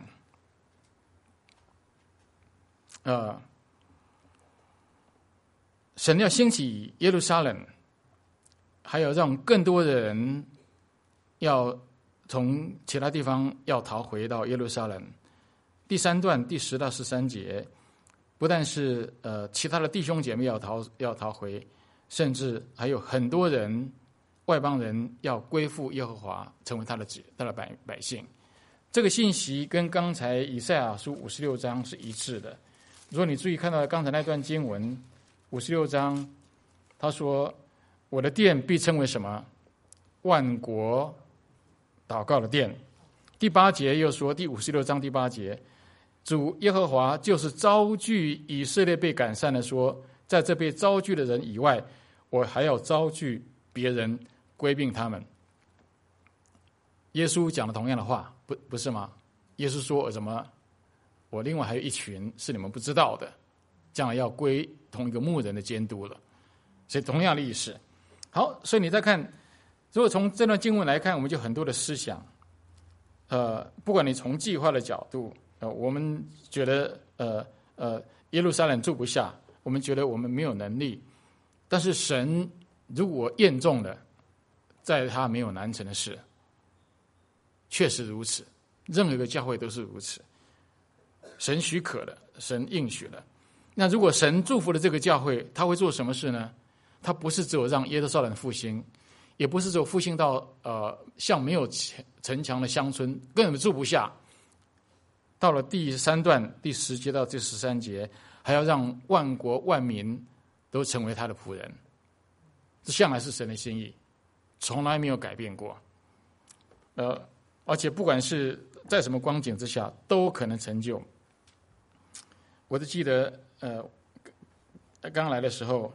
神要兴起耶路撒冷，还有让更多的人要从其他地方要逃回到耶路撒冷。第3段第10到13节，不但是其他的弟兄姐妹要逃回，甚至还有很多人外邦人要归附耶和华，成为他的百姓。这个信息跟刚才以赛亚书56章是一致的。如果你注意看到刚才那段经文56章，他说我的殿必称为什么？万国祷告的殿。第8节又说，第56章第8节，主耶和华就是招聚以色列被赶散的，说在这被招聚的人以外，我还要招聚别人归并他们。耶稣讲了同样的话，不是吗？耶稣说什么？我另外还有一群是你们不知道的，将来要归同一个牧人的监督了。所以同样的意思。好，所以你再看，如果从这段经文来看，我们就很多的思想。不管你从计划的角度，我们觉得耶路撒冷住不下，我们觉得我们没有能力。但是神如果验中了，在他没有难成的事，确实如此，任何一个教会都是如此。神许可了，神应许了。那如果神祝福了这个教会，他会做什么事呢？他不是只有让耶路撒冷复兴，也不是只有复兴到像没有城墙的乡村，根本住不下。到了第3段第10节到第13节，还要让万国万民都成为他的仆人。这向来是神的心意，从来没有改变过。而且不管是在什么光景之下，都可能成就。我就记得刚来的时候，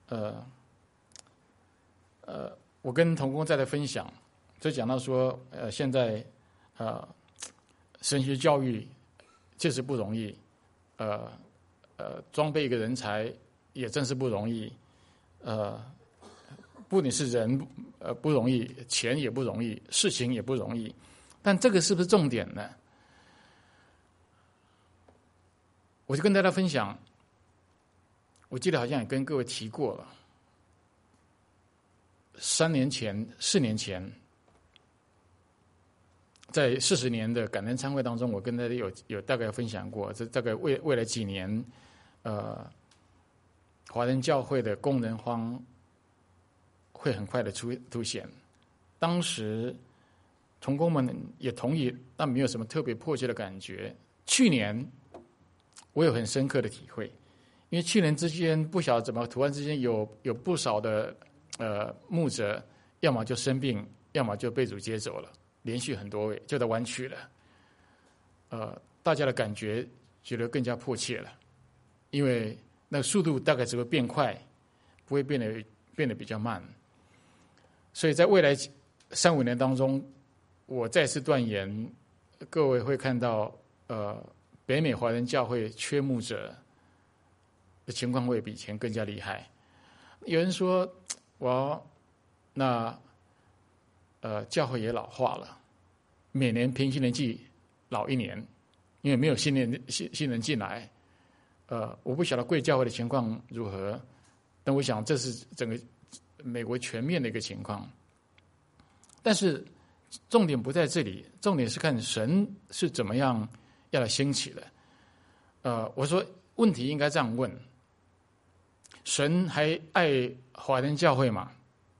我跟同工在分享，就讲到说，现在神学教育确实不容易，装备一个人才也真是不容易，不仅是人不容易，钱也不容易，事情也不容易，但这个是不是重点呢？我就跟大家分享，我记得好像也跟各位提过了，4年前，在40年的感恩参会当中，我跟大家有大概分享过，这大概未来几年，华人教会的工人荒会很快的凸显。当时同工们也同意，但没有什么特别迫切的感觉。去年我有很深刻的体会，因为去年之间不晓得怎么突然之间有不少的牧者，要么就生病，要么就被主接走了，连续很多位就在湾区了。大家的感觉觉得更加迫切了，因为那个速度大概只会变快，不会变得比较慢。所以在未来3-5年当中，我再次断言，各位会看到北美华人教会缺牧者的情况会比以前更加厉害。有人说，那教会也老化了，每年平均年纪老1年，因为没有新人进来。我不晓得贵教会的情况如何，但我想这是整个美国全面的一个情况。但是重点不在这里，重点是看神是怎么样要来兴起的。我说问题应该这样问：神还爱华人教会吗？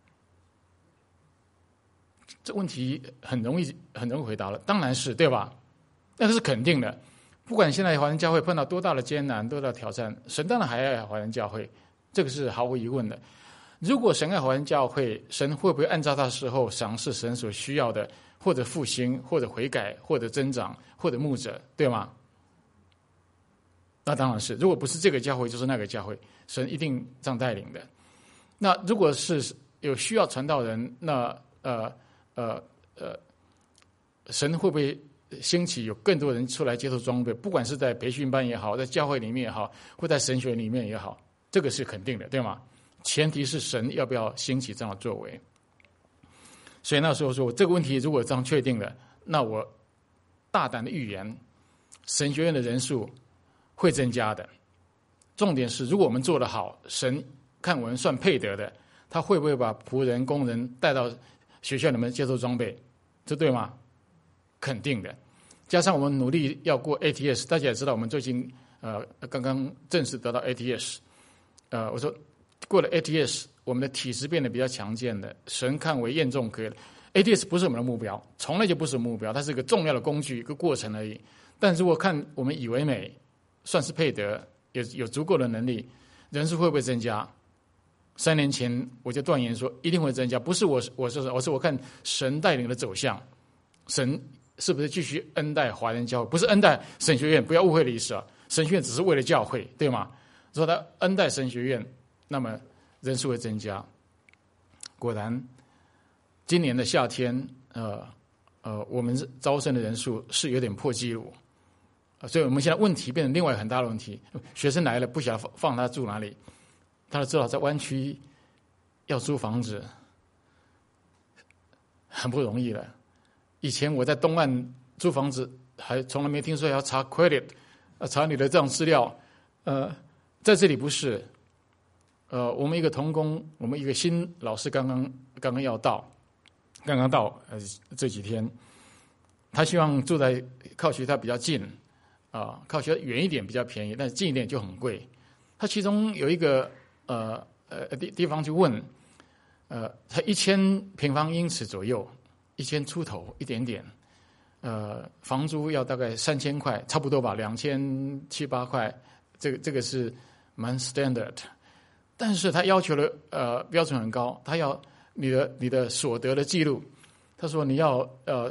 这问题很容易回答了，当然是，对吧？那是肯定的。不管现在华人教会碰到多大的艰难、多大的挑战，神当然还爱华人教会，这个是毫无疑问的。如果神爱华人教会，神会不会按照他时候赏赐神所需要的，或者复兴，或者悔改，或者增长，或者牧者，对吗？那当然是。如果不是这个教会，就是那个教会，神一定这样带领的。那如果是有需要传道人，那神会不会兴起有更多人出来接受装备，不管是在培训班也好，在教会里面也好，或在神学里面也好，这个是肯定的，对吗？前提是神要不要兴起这样的作为。所以那时候说这个问题如果这样确定了，那我大胆的预言，神学院的人数会增加的。重点是，如果我们做得好，神看我们算配得的，他会不会把仆人、工人带到学校里面接受装备？这对吗？肯定的。加上我们努力要过 ATS， 大家也知道，我们最近刚刚正式得到 ATS。我说过了 ATS， 我们的体质变得比较强健的，神看为验重可以了。ATS 不是我们的目标，从来就不是目标，它是一个重要的工具，一个过程而已。但如果看我们以为美，算是配得，有足够的能力，人数会不会增加？3年前我就断言说一定会增加，不是我看神带领的走向，神是不是继续恩待华人教会？不是恩待神学院，不要误会了意思啊！神学院只是为了教会，对吗？说他恩待神学院，那么人数会增加。果然，今年的夏天，我们招生的人数是有点破纪录，所以我们现在问题变成另外很大的问题：学生来了，不晓得放他住哪里。他都知道在湾区要租房子很不容易了。以前我在东岸租房子，还从来没听说要查 credit， 查你的这样资料。在这里不是。我们一个同工，我们一个新老师刚刚要到，这几天，他希望住在靠学校比较近，靠学校远一点比较便宜，但是近一点就很贵。他其中有一个地方就问，他1000平方英尺左右，1000出头一点点，房租要大概3000块，差不多吧，2700、8块，这个是蛮 standard。但是他要求的标准很高，他要你的所得的记录。他说你要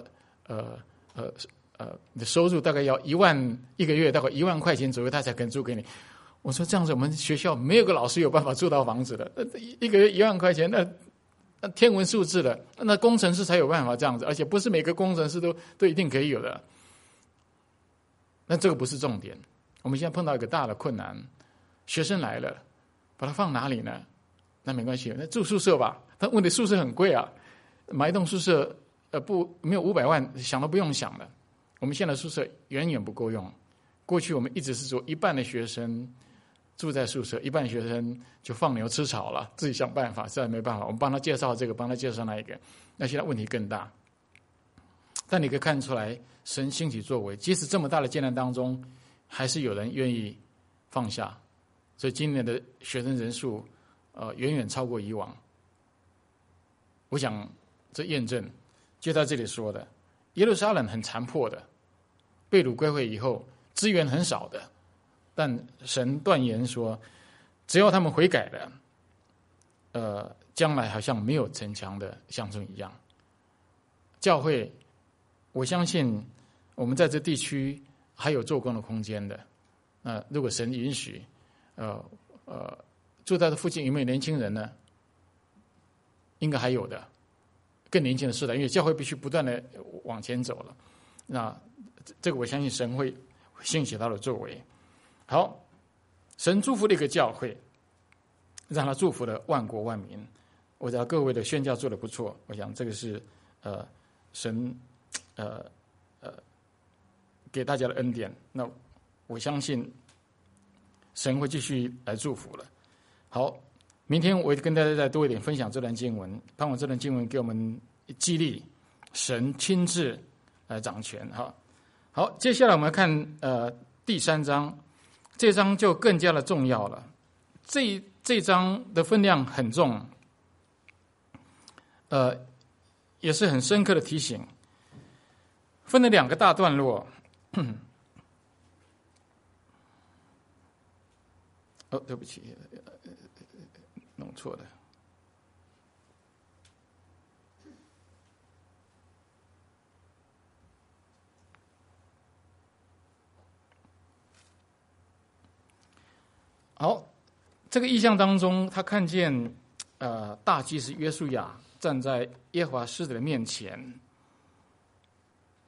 你的收入大概要1万，一个月大概1万块钱左右，他才肯租给你。我说这样子，我们学校没有个老师有办法租到房子的。一个月1万块钱，那天文数字的，那工程师才有办法这样子，而且不是每个工程师都一定可以有的。那这个不是重点。我们现在碰到一个大的困难，学生来了。把它放哪里呢？那没关系，那住宿舍吧。但问题宿舍很贵啊，买一栋宿舍没有500万，想都不用想的。我们现在宿舍远远不够用。过去我们一直是说一半的学生住在宿舍，一半学生就放牛吃草了，自己想办法，实在没办法。我们帮他介绍这个，帮他介绍那一个。那现在问题更大。但你可以看出来，神兴起作为，即使这么大的艰难当中，还是有人愿意放下。所以今年的学生人数，远远超过以往。我想这验证，就在这里说的，耶路撒冷很残破的，被掳归回以后，资源很少的，但神断言说，只要他们悔改了，将来好像没有城墙的象征一样。教会，我相信我们在这地区还有做工的空间的。如果神允许。住在这附近有没有年轻人呢？应该还有的，更年轻的世代，因为教会必须不断的往前走了。那这个我相信神会兴起他的作为。好，神祝福了一个教会，让他祝福了万国万民。我知道各位的宣教做得不错，我想这个是神给大家的恩典。那我相信。神会继续来祝福了。好，明天我会跟大家再多一点分享这段经文，盼望这段经文给我们激励，神亲自来掌权。好，接下来我们看第3章，这章就更加的重要了。这章的分量很重，也是很深刻的提醒，分了2个大段落。对不起，弄错了。好，这个意象当中，他看见大祭司约书亚站在耶和华狮子的面前，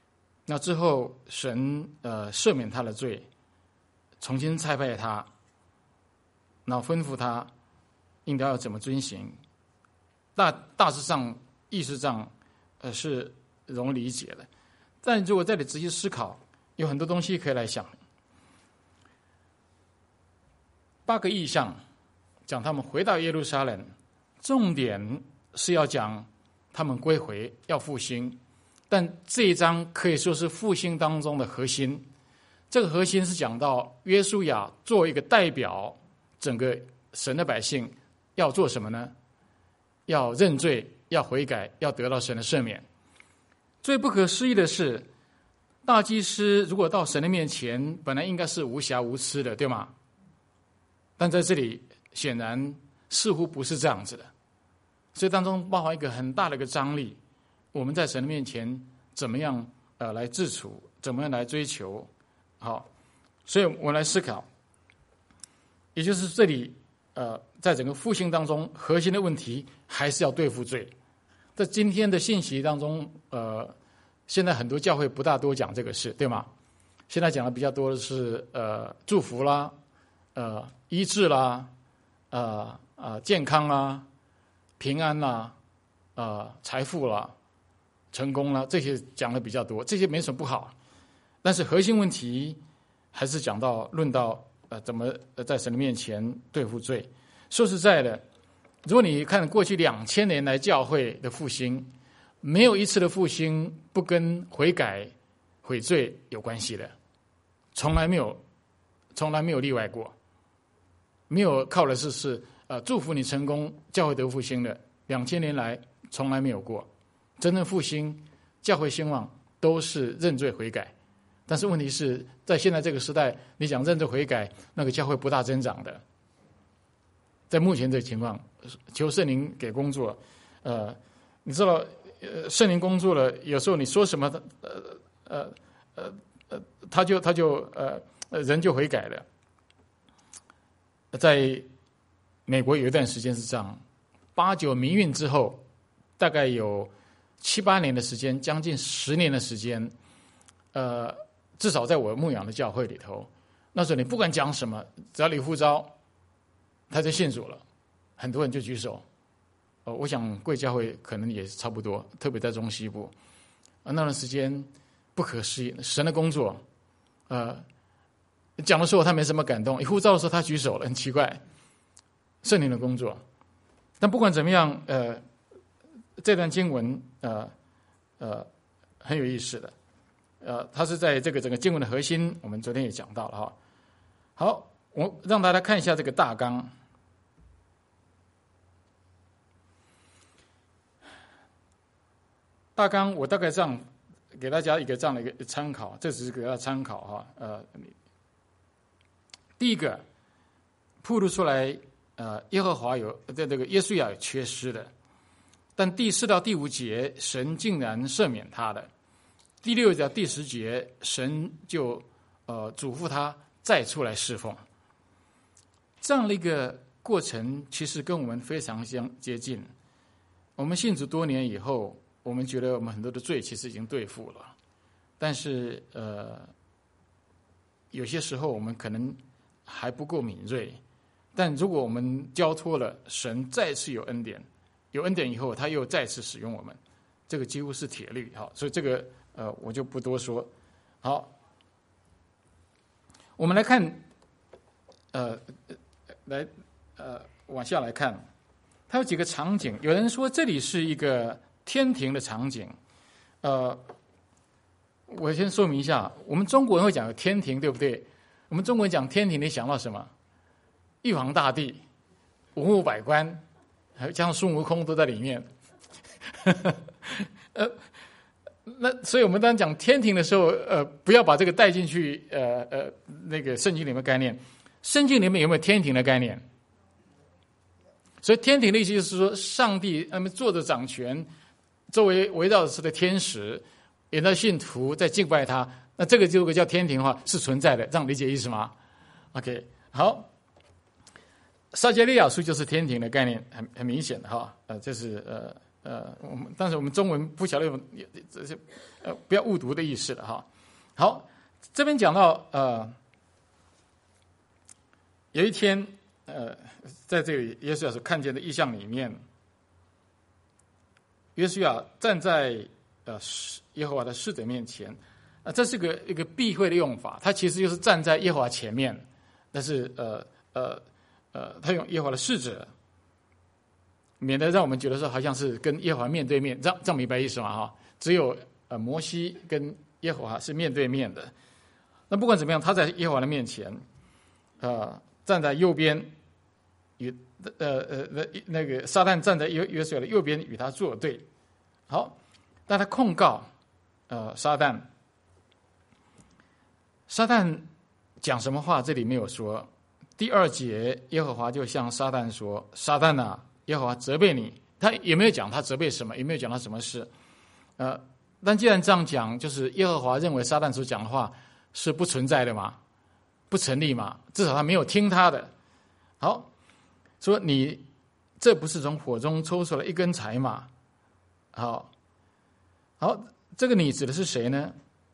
那之后神赦免他的罪，重新差派他，然后吩咐他应该要怎么遵行。大致上意识上是容易理解的，但如果在你仔细思考，有很多东西可以来想。8个异象讲他们回到耶路撒冷，重点是要讲他们归回，要复兴。但这一章可以说是复兴当中的核心。这个核心是讲到约书亚作为一个代表整个神的百姓要做什么呢？要认罪，要悔改，要得到神的赦免。最不可思议的是，大祭司如果到神的面前，本来应该是无瑕无疵的，对吗？但在这里显然似乎不是这样子的，所以当中包含一个很大的一个张力。我们在神的面前怎么样来自处，怎么样来追求？好，所以我来思考，也就是这里在整个复兴当中，核心的问题还是要对付罪。在今天的信息当中，现在很多教会不大多讲这个事，对吗？现在讲的比较多的是祝福啦，医治啦，健康啦，平安啦，财富啦，成功啦，这些讲的比较多，这些没什么不好。但是核心问题还是论到怎么在神的面前对付罪。说实在的，如果你看过去2000年来教会的复兴，没有一次的复兴不跟悔改、悔罪有关系的，从来没有例外过。没有靠的是祝福你成功，教会得复兴的，2000年来从来没有过。真正复兴、教会兴旺都是认罪悔改。但是问题是在现在这个时代，你讲认罪悔改，那个教会不大增长的。在目前这个情况，求圣灵给工作，你知道，圣灵工作了，有时候你说什么，他就人就悔改了。在美国有一段时间是这样，8、9民运之后，大概有7、8年的时间，将近10年的时间，至少在我牧养的教会里头，那时候你不管讲什么，只要你呼召，他就信主了，很多人就举手。我想贵教会可能也差不多，特别在中西部，那段时间不可思议，神的工作，讲的时候他没什么感动，一呼召的时候他举手了，很奇怪，圣灵的工作。但不管怎么样，这段经文很有意思的，它是在这个整个经文的核心，我们昨天也讲到了哈。好，我让大家看一下这个大纲。大纲我大概这样给大家这样的一个参考，这只是给大家参考哈。第一个暴露出来，耶和华在这个耶稣亚有缺失的，但第4到第5节神竟然赦免他的，第6到第10节神就嘱咐他再出来侍奉。这样的一个过程，其实跟我们非常接近。我们信主多年以后，我们觉得我们很多的罪其实已经对付了，但是有些时候我们可能还不够敏锐。但如果我们交托了，神再次有恩典，有恩典以后，他又再次使用我们，这个几乎是铁律。好，所以这个我就不多说。好，我们来看，往下来看，它有几个场景。有人说这里是一个天庭的场景，我先说明一下，我们中国人会讲有天庭，对不对？我们中国人讲天庭，你想到什么？玉皇大帝、文武百官，还有加上孙悟空都在里面。那所以我们当讲天庭的时候，不要把这个带进去，那个圣经里面概念。圣经里面有没有天庭的概念？所以天庭的意思就是说，上帝那么坐着掌权，周围围绕的是的天使，有的信徒在敬拜他。那这个如果叫天庭的话，是存在的，这样理解意思吗 ？OK， 好。撒迦利亚书就是天庭的概念，很明显的哈，这是但是我们中文不晓得有这些不要误读的意思了哈。好，这边讲到有一天在这里约书亚所看见的异象里面，约书亚站在耶和华的使者面前，这是一个避讳的用法，他其实就是站在耶和华前面，但是他用耶和华的使者，免得让我们觉得说好像是跟耶和华面对面，这样明白意思吗？哈，只有摩西跟耶和华是面对面的。那不管怎么样，他在耶和华的面前，站在右边，与那个撒旦站在约书亚的右边与他作对。好，但他控告撒旦讲什么话？这里没有说。第2节，耶和华就向撒旦说：“撒旦啊，耶和华责备你。”他也没有讲他责备什么，也没有讲他什么事。但既然这样讲，就是耶和华认为撒旦所讲的话是不存在的嘛，不成立嘛，至少他没有听他的。好，说你这不是从火中抽出来一根柴嘛？好，这个你指的是谁呢？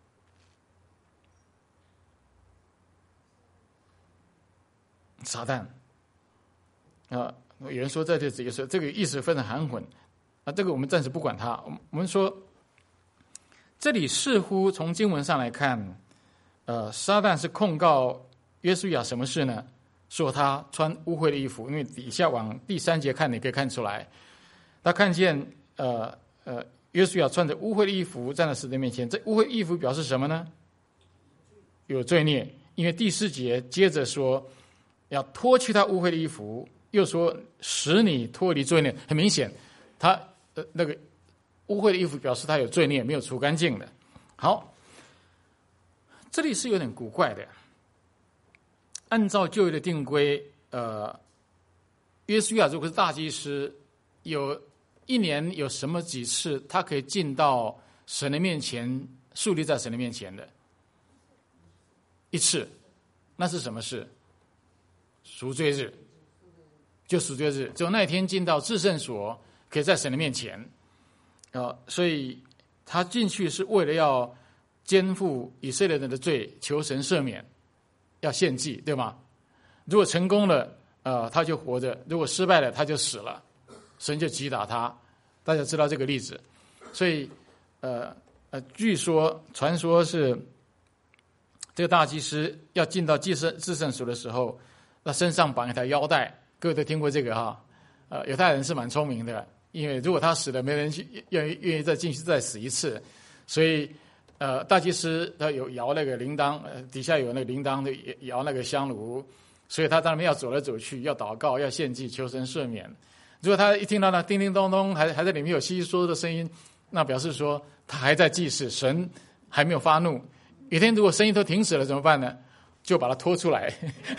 撒旦有人说在这几个时候，这个意思非常含混这个我们暂时不管它。我们说，这里似乎从经文上来看，撒旦是控告约书亚什么事呢？说他穿污秽的衣服，因为底下往第3节看，你可以看出来，他看见约书亚穿着污秽的衣服站在使者面前。这污秽衣服表示什么呢？有罪孽，因为第4节接着说要脱去他污秽的衣服，又说使你脱离罪孽。很明显，他那个污秽的衣服表示他有罪孽，没有除干净的。好，这里是有点古怪的。按照旧约的定规，约书亚如果是大祭司，有一年有什么几次他可以进到神的面前，树立在神的面前的？一次，那是什么事？赎罪日，就赎罪日，只有那一天进到至圣所，可以在神的面前。所以他进去是为了要肩负以色列人的罪，求神赦免，要献祭，对吗？如果成功了，他就活着；如果失败了，他就死了，神就击打他。大家知道这个例子，所以据说传说是这个大祭司要进到至圣所的时候，那身上绑一条腰带，各位都听过这个哈。犹太人是蛮聪明的，因为如果他死了，没人愿意再进去再死一次，所以大祭司他有摇那个铃铛，底下有那个铃铛的摇那个香炉，所以他当然要走来走去，要祷告，要献祭，求神赦免。如果他一听到那叮叮咚咚还在里面有稀稀疏疏的声音，那表示说他还在祭祀，神还没有发怒。有一天如果声音都停止了怎么办呢？就把他拖出来。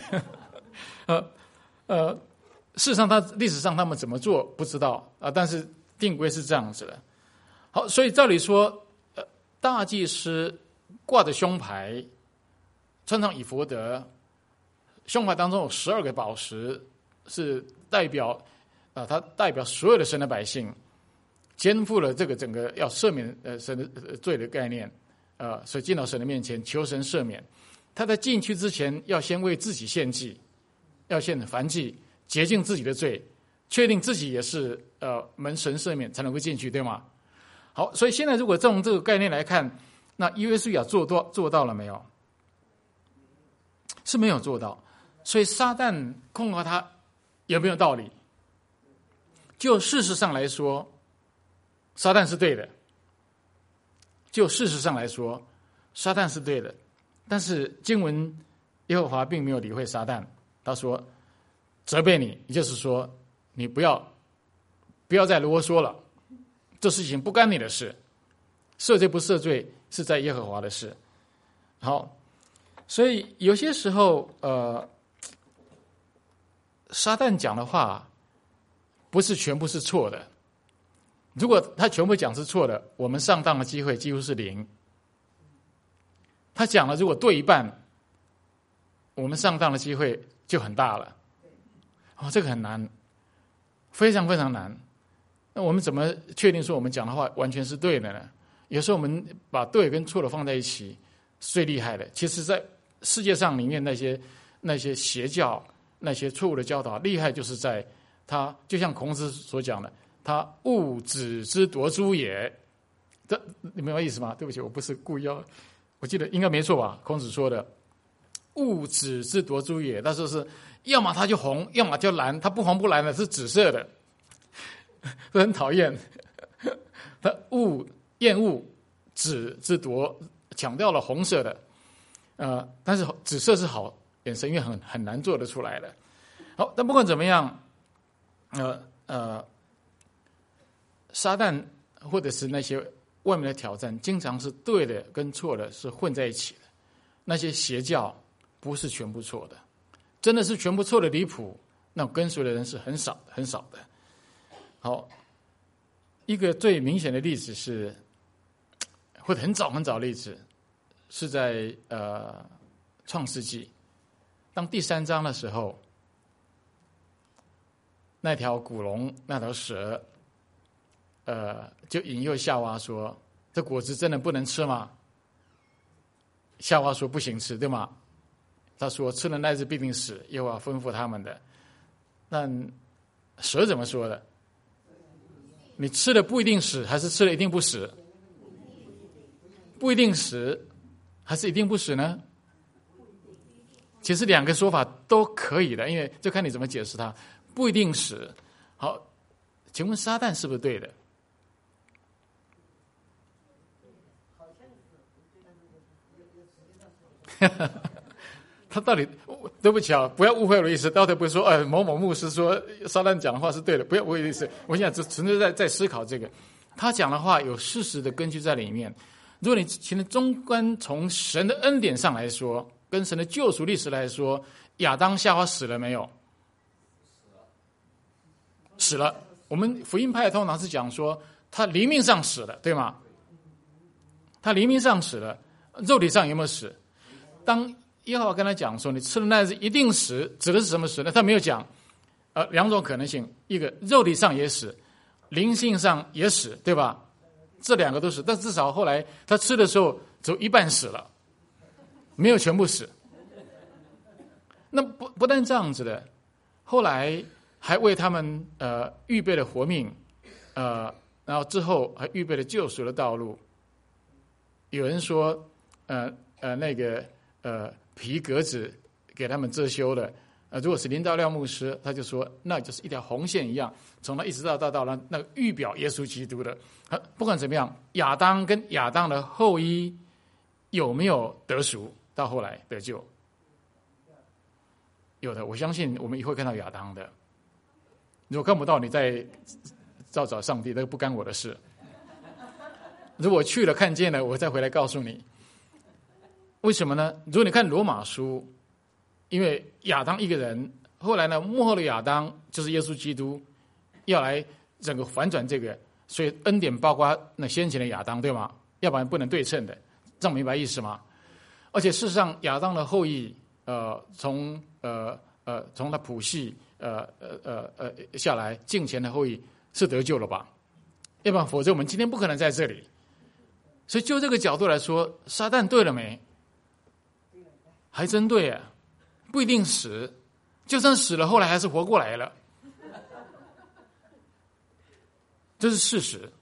事实上历史上他们怎么做不知道但是定规是这样子的。好，所以照理说大祭司挂着胸牌，穿上以弗得，胸牌当中有12个宝石，是代表他代表所有的神的百姓，肩负了这个整个要赦免神的罪的概念所以进到神的面前求神赦免。他在进去之前要先为自己献祭，要献燔祭，洁净自己的罪，确定自己也是蒙神赦免才能够进去，对吗？好，所以现在如果从这个概念来看，那约书亚做到了没有？是没有做到。所以撒旦控告他有没有道理？就事实上来说，撒旦是对的。就事实上来说，撒旦是对的。但是经文耶和华并没有理会撒旦，他说责备你，也就是说你不要再啰嗦了，这事情不干你的事，赦罪不赦罪是在耶和华的事。好，所以有些时候撒旦讲的话不是全部是错的。如果他全部讲是错的，我们上当的机会几乎是0。他讲了如果对一半，我们上当的机会就很大了。这个很难，非常非常难。 那我们怎么确定说我们讲的话完全是对的呢？有时候我们把对跟错的放在一起，是最厉害的。其实，在世界上里面那些邪教、那些错误的教导，厉害就是在他，就像孔子所讲的，他物子之夺诸也。这你明白意思吗？对不起，我不是故意要，我记得应该没错吧？孔子说的物子之夺诸也，他说是要么它就红，要么就蓝，它不红不蓝的是紫色的，很讨厌。他厌恶紫之夺，强调了红色的，但是紫色是好颜色，因为很难做得出来的。好，但不管怎么样，撒旦或者是那些外面的挑战，经常是对的跟错的是混在一起的。那些邪教不是全部错的，真的是全部错的离谱，那跟随的人是很少很少的。好，一个最明显的例子是，或者很早很早的例子，是在创世纪，当第3章的时候，那条古龙那条蛇，就引诱夏娃说：“这果子真的不能吃吗？”夏娃说：“不行吃，对吗？”他说：“吃了那日必定死，耶和华吩咐他们的。”那蛇怎么说的？你吃了不一定死，还是吃了一定不死？不一定死，还是一定不死呢？其实2个说法都可以的，因为就看你怎么解释它。不一定死。好，请问撒旦是不是对的？他到底，对不起啊，不要误会我的意思，到底不是说某某牧师说撒旦讲的话是对的，不要误会我的意思。我现在只纯粹在思考这个，他讲的话有事实的根据在里面。如果你其实中观从神的恩典上来说，跟神的救赎历史来说，亚当夏娃死了没有？死了。我们福音派通常是讲说他灵命上死了，对吗？他灵命上死了，肉体上有没有死？当耶和华跟他讲说你吃了那日一定死，指的是什么死呢？他没有讲2种可能性，一个肉体上也死，灵性上也死，对吧？这2个都死，但至少后来他吃的时候只有一半死了，没有全部死。那不但这样子的，后来还为他们预备了活命，然后之后还预备了救赎的道路。有人说那个皮革子给他们遮羞了，如果是林道亮牧师，他就说那就是一条红线一样，从那一直到那个预表耶稣基督的。不管怎么样，亚当跟亚当的后裔有没有得赎？到后来得救，有的。我相信我们也会看到亚当的。如果看不到，你再照找上帝，那个不干我的事。如果去了看见了，我再回来告诉你。为什么呢？如果你看罗马书，因为亚当一个人，后来呢，幕后的亚当就是耶稣基督，要来整个反转这个，所以恩典包括那先前的亚当，对吗？要不然不能对称的，这样明白意思吗？而且事实上，亚当的后裔，从他谱系下来，敬虔的后裔是得救了吧？要不然否则我们今天不可能在这里。所以就这个角度来说，撒旦对了没？还真对啊，不一定死，就算死了，后来还是活过来了，这是事实。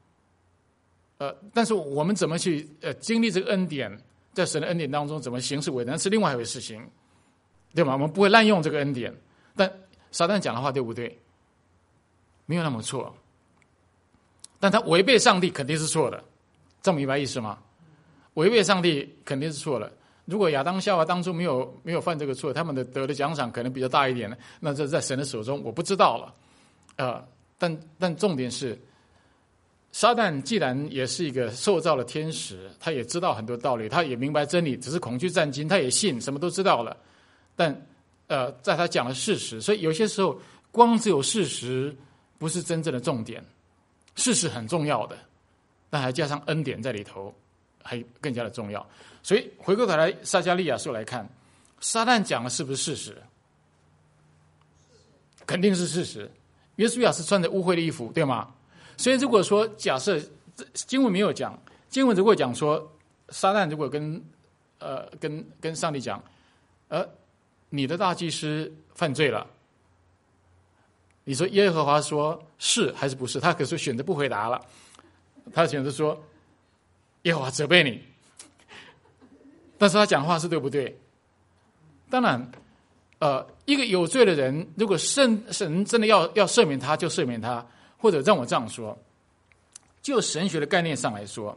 但是我们怎么去经历这个恩典，在神的恩典当中怎么行事为人是另外一回事情，对吧？我们不会滥用这个恩典，但撒旦讲的话对不对？没有那么错，但他违背上帝肯定是错的，这么明白意思吗？违背上帝肯定是错了。如果亚当夏娃当初没有犯这个错，他们得的奖赏可能比较大一点，那这在神的手中我不知道了。但重点是，撒旦既然也是一个受造的天使，他也知道很多道理，他也明白真理，只是恐惧战惊，他也信，什么都知道了。但在他讲的事实，所以有些时候光只有事实不是真正的重点，事实很重要的，但还加上恩典在里头，还更加的重要。所以回过头来，撒迦利亚书来看，撒旦讲的是不是事实？肯定是事实。约书亚是穿着污秽的衣服，对吗？ 所以如果说假设经文没有讲，经文如果讲说撒旦如果跟上帝讲，你的大祭司犯罪了，你说耶和华说是还是不是？他可是选择不回答了，他选择说耶和华责备你，但是他讲话是对不对？当然，一个有罪的人，如果神真的要赦免他，就赦免他，或者让我这样说，就神学的概念上来说，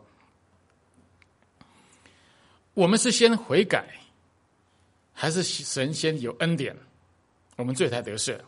我们是先悔改，还是神先有恩典，我们罪才得赦？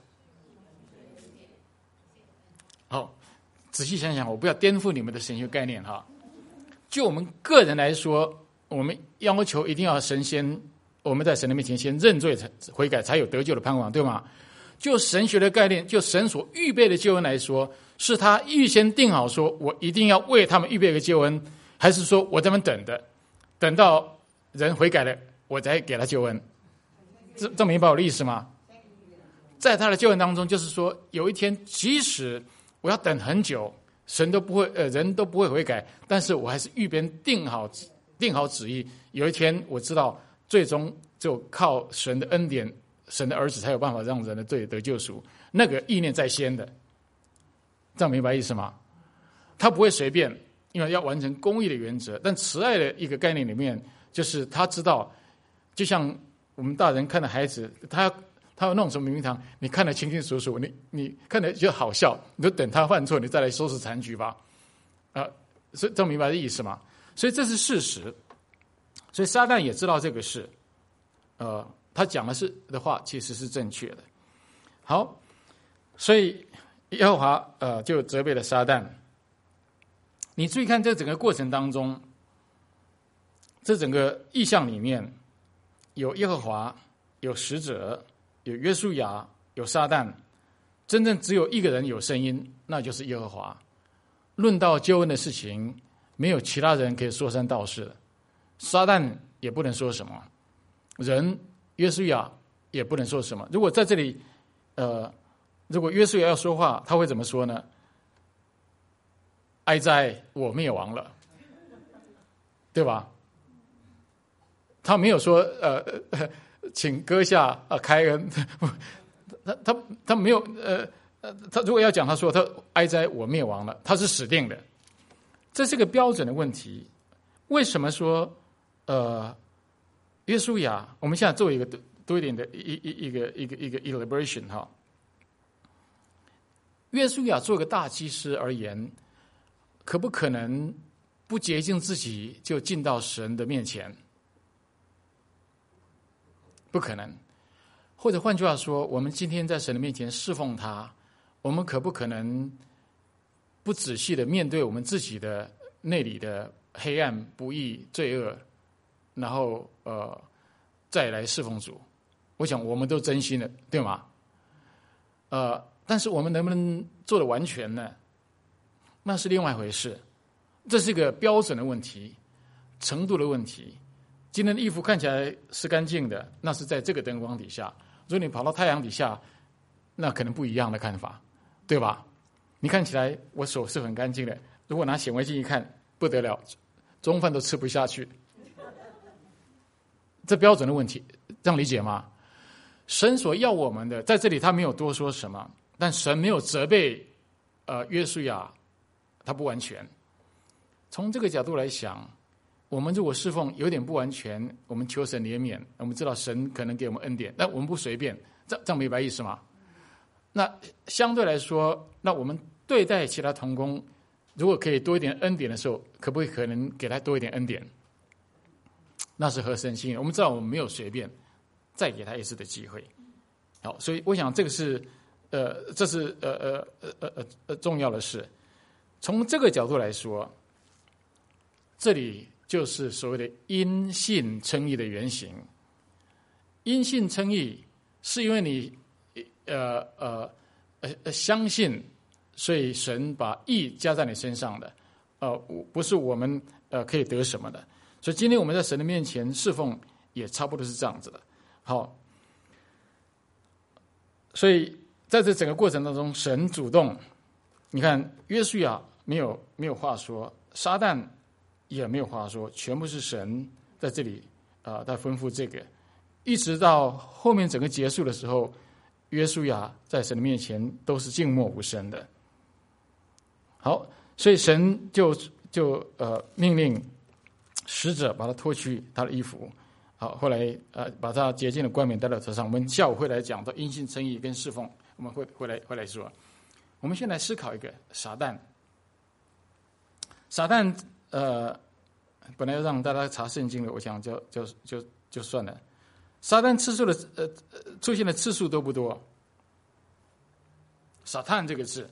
好，仔细想想，我不要颠覆你们的神学概念哈。就我们个人来说，我们要求一定要神先，我们在神的面前先认罪悔改，才有得救的盼望，对吗？就神学的概念，就神所预备的救恩来说，是他预先定好说我一定要为他们预备一个救恩，还是说我在那边等到人悔改了我才给他救恩？这明白我的意思吗？在他的救恩当中，就是说有一天即使我要等很久，人都不会悔改，但是我还是预先定好旨意，有一天我知道最终就靠神的恩典，神的儿子才有办法让人的罪得救赎，那个意念在先的，这样明白意思吗？他不会随便，因为要完成公义的原则。但慈爱的一个概念里面，就是他知道，就像我们大人看的孩子，他要弄什么名堂，你看得清清楚楚，你看得就好笑，你就等他犯错，你再来收拾残局吧。所以这样明白的意思吗？所以这是事实。所以撒旦也知道这个事，他讲的话其实是正确的。好，所以耶和华就责备了撒旦。你注意看这整个过程当中，这整个意象里面有耶和华，有使者，有约书亚，有撒旦，真正只有一个人有声音，那就是耶和华。论到救恩的事情，没有其他人可以说三道四的，撒旦也不能说什么，人约书亚也不能说什么。如果在这里，如果约书亚要说话，他会怎么说呢？哀哉，我灭亡了，对吧？他没有说请阁下开恩，他没有他如果要讲，他说他哀哉，我灭亡了，他是死定的。这是个标准的问题。为什么说约书亚？我们现在做一个多一点的一个 elaboration 哈。约书亚做个大祭司而言，可不可能不洁净自己就进到神的面前？不可能。或者换句话说，我们今天在神的面前侍奉他，我们可不可能不仔细的面对我们自己的内里的黑暗、不义、罪恶，然后再来侍奉主？我想我们都真心的，对吗？但是我们能不能做得完全呢？那是另外一回事。这是一个标准的问题，程度的问题。今天的衣服看起来是干净的，那是在这个灯光底下。如果你跑到太阳底下，那可能不一样的看法，对吧？你看起来我手是很干净的，如果拿显微镜一看，不得了，中饭都吃不下去。这标准的问题，这样理解吗？神所要我们的，在这里他没有多说什么，但神没有责备约书亚他不完全。从这个角度来想，我们如果侍奉有点不完全，我们求神怜悯，我们知道神可能给我们恩典，但我们不随便，这样明白意思吗？那相对来说，那我们对待其他同工，如果可以多一点恩典的时候，可不可能给他多一点恩典？那是合神心意。我们知道我们没有随便，再给他一次的机会。好，所以我想这个是这是重要的事。从这个角度来说，这里就是所谓的因信称义的原型。因信称义是因为你相信，所以神把义加在你身上的，不是我们可以得什么的。所以今天我们在神的面前侍奉，也差不多是这样子的。好，所以在这整个过程当中，神主动你看约书亚没有话说，撒旦也没有话说，全部是神在这里在吩咐这个，一直到后面整个结束的时候，约书亚在神的面前都是静默无声的。好，所以神就命令使者把他脱去他的衣服。好，后来把他洁净的冠冕戴到头上。我们下午会来讲到因信称义跟侍奉，我们会来说。我们先来思考一个撒旦。撒旦本来要让大家查圣经的，我想就算了。撒旦出现的次数多不多？撒旦这个字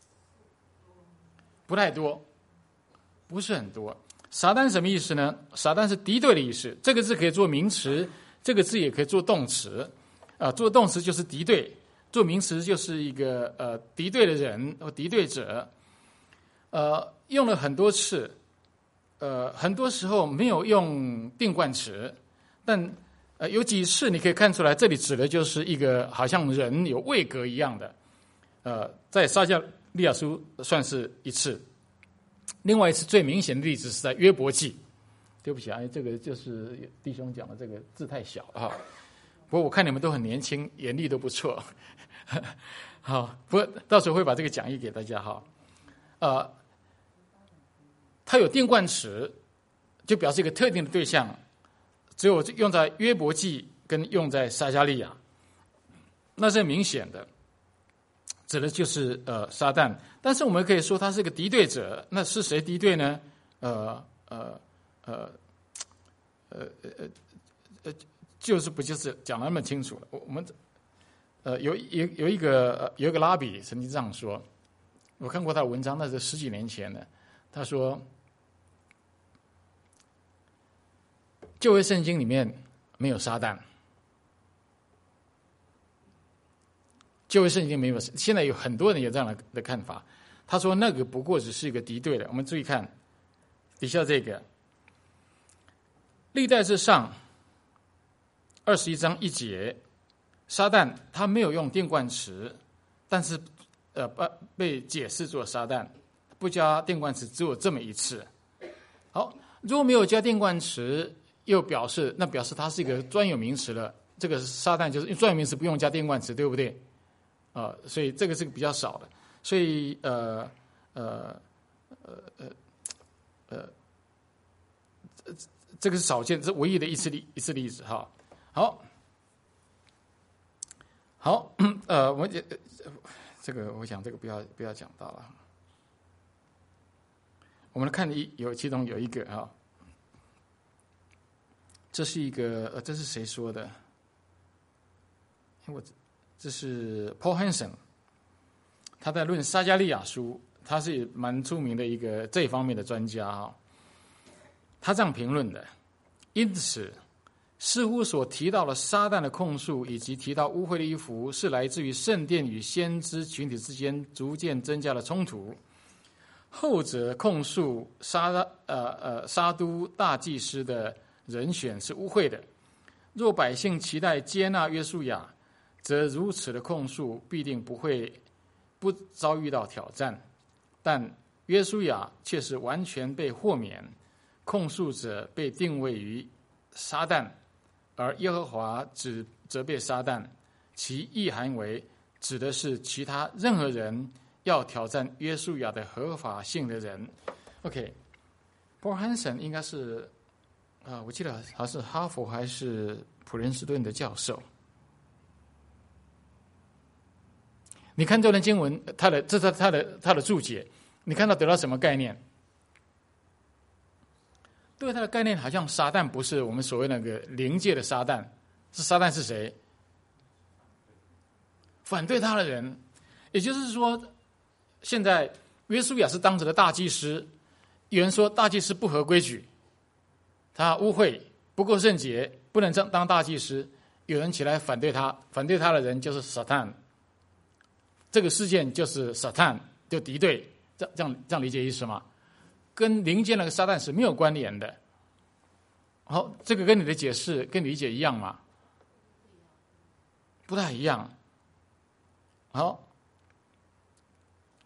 不太多，不是很多。撒旦什么意思呢？撒旦是敌对的意思。这个字可以做名词，这个字也可以做动词。做动词就是敌对，做名词就是一个敌对的人或敌对者。用了很多次，很多时候没有用定冠词，但有几次你可以看出来，这里指的就是一个好像人有位格一样的。在撒迦利亚书算是一次。另外一次最明显的例子是在约伯记。对不起啊，这个就是弟兄讲的这个字太小了哈。不过我看你们都很年轻，眼力都不错。好，不过到时候会把这个讲义给大家哈。它有定冠词，就表示一个特定的对象，只有用在约伯记跟用在撒迦利亚，那是很明显的。指的就是撒旦，但是我们可以说他是个敌对者。那是谁敌对呢？就是讲得那么清楚了。我们有一个拉比曾经这样说，我看过他的文章，那是10几年前的。他说，旧约圣经里面没有撒旦。旧约圣经没有，现在有很多人有这样的看法。他说那个不过只是一个敌对的。我们注意看底下这个，历代志上21章1节，撒旦他没有用定冠词，但是被解释作撒旦，不加定冠词，只有这么一次。好，如果没有加定冠词，又表示它是一个专有名词了。这个撒旦就是专有名词，不用加定冠词，对不对？所以这个是比较少的，所以这个是少见，这是唯一的一次例子哈。好，我这个我想这个不要讲到了。我们来看其中有一个哈，这是一个这是谁说的？这是 Paul Hansen， 他在论撒迦利亚书，他是蛮出名的一个这方面的专家哈。他这样评论的：因此，似乎所提到的撒旦的控诉，以及提到污秽的衣服，是来自于圣殿与先知群体之间逐渐增加的冲突。后者控诉沙都大祭司的人选是污秽的。若百姓期待接纳约书亚，则如此的控诉必定不遭遇到挑战，但约书亚却是完全被豁免，控诉者被定位于撒旦，而耶和华只责备撒旦，其意涵为指的是其他任何人要挑战约书亚的合法性的人。OK，Paul Hansen 应该是我记得他是哈佛还是普林斯顿的教授。你看这段经文，这是他的注解，你看到得到什么概念？对他的概念好像撒旦不是我们所谓那个灵界的撒旦，撒旦是谁？反对他的人。也就是说，现在约书亚是当时的大祭司，有人说大祭司不合规矩，他污秽，不够圣洁，不能当大祭司。有人起来反对他，反对他的人就是撒旦。这个事件就是撒旦，就敌对，这样理解意思吗？跟灵界那个撒旦是没有关联的。好，这个跟你的解释跟理解一样吗？不太一样。好，那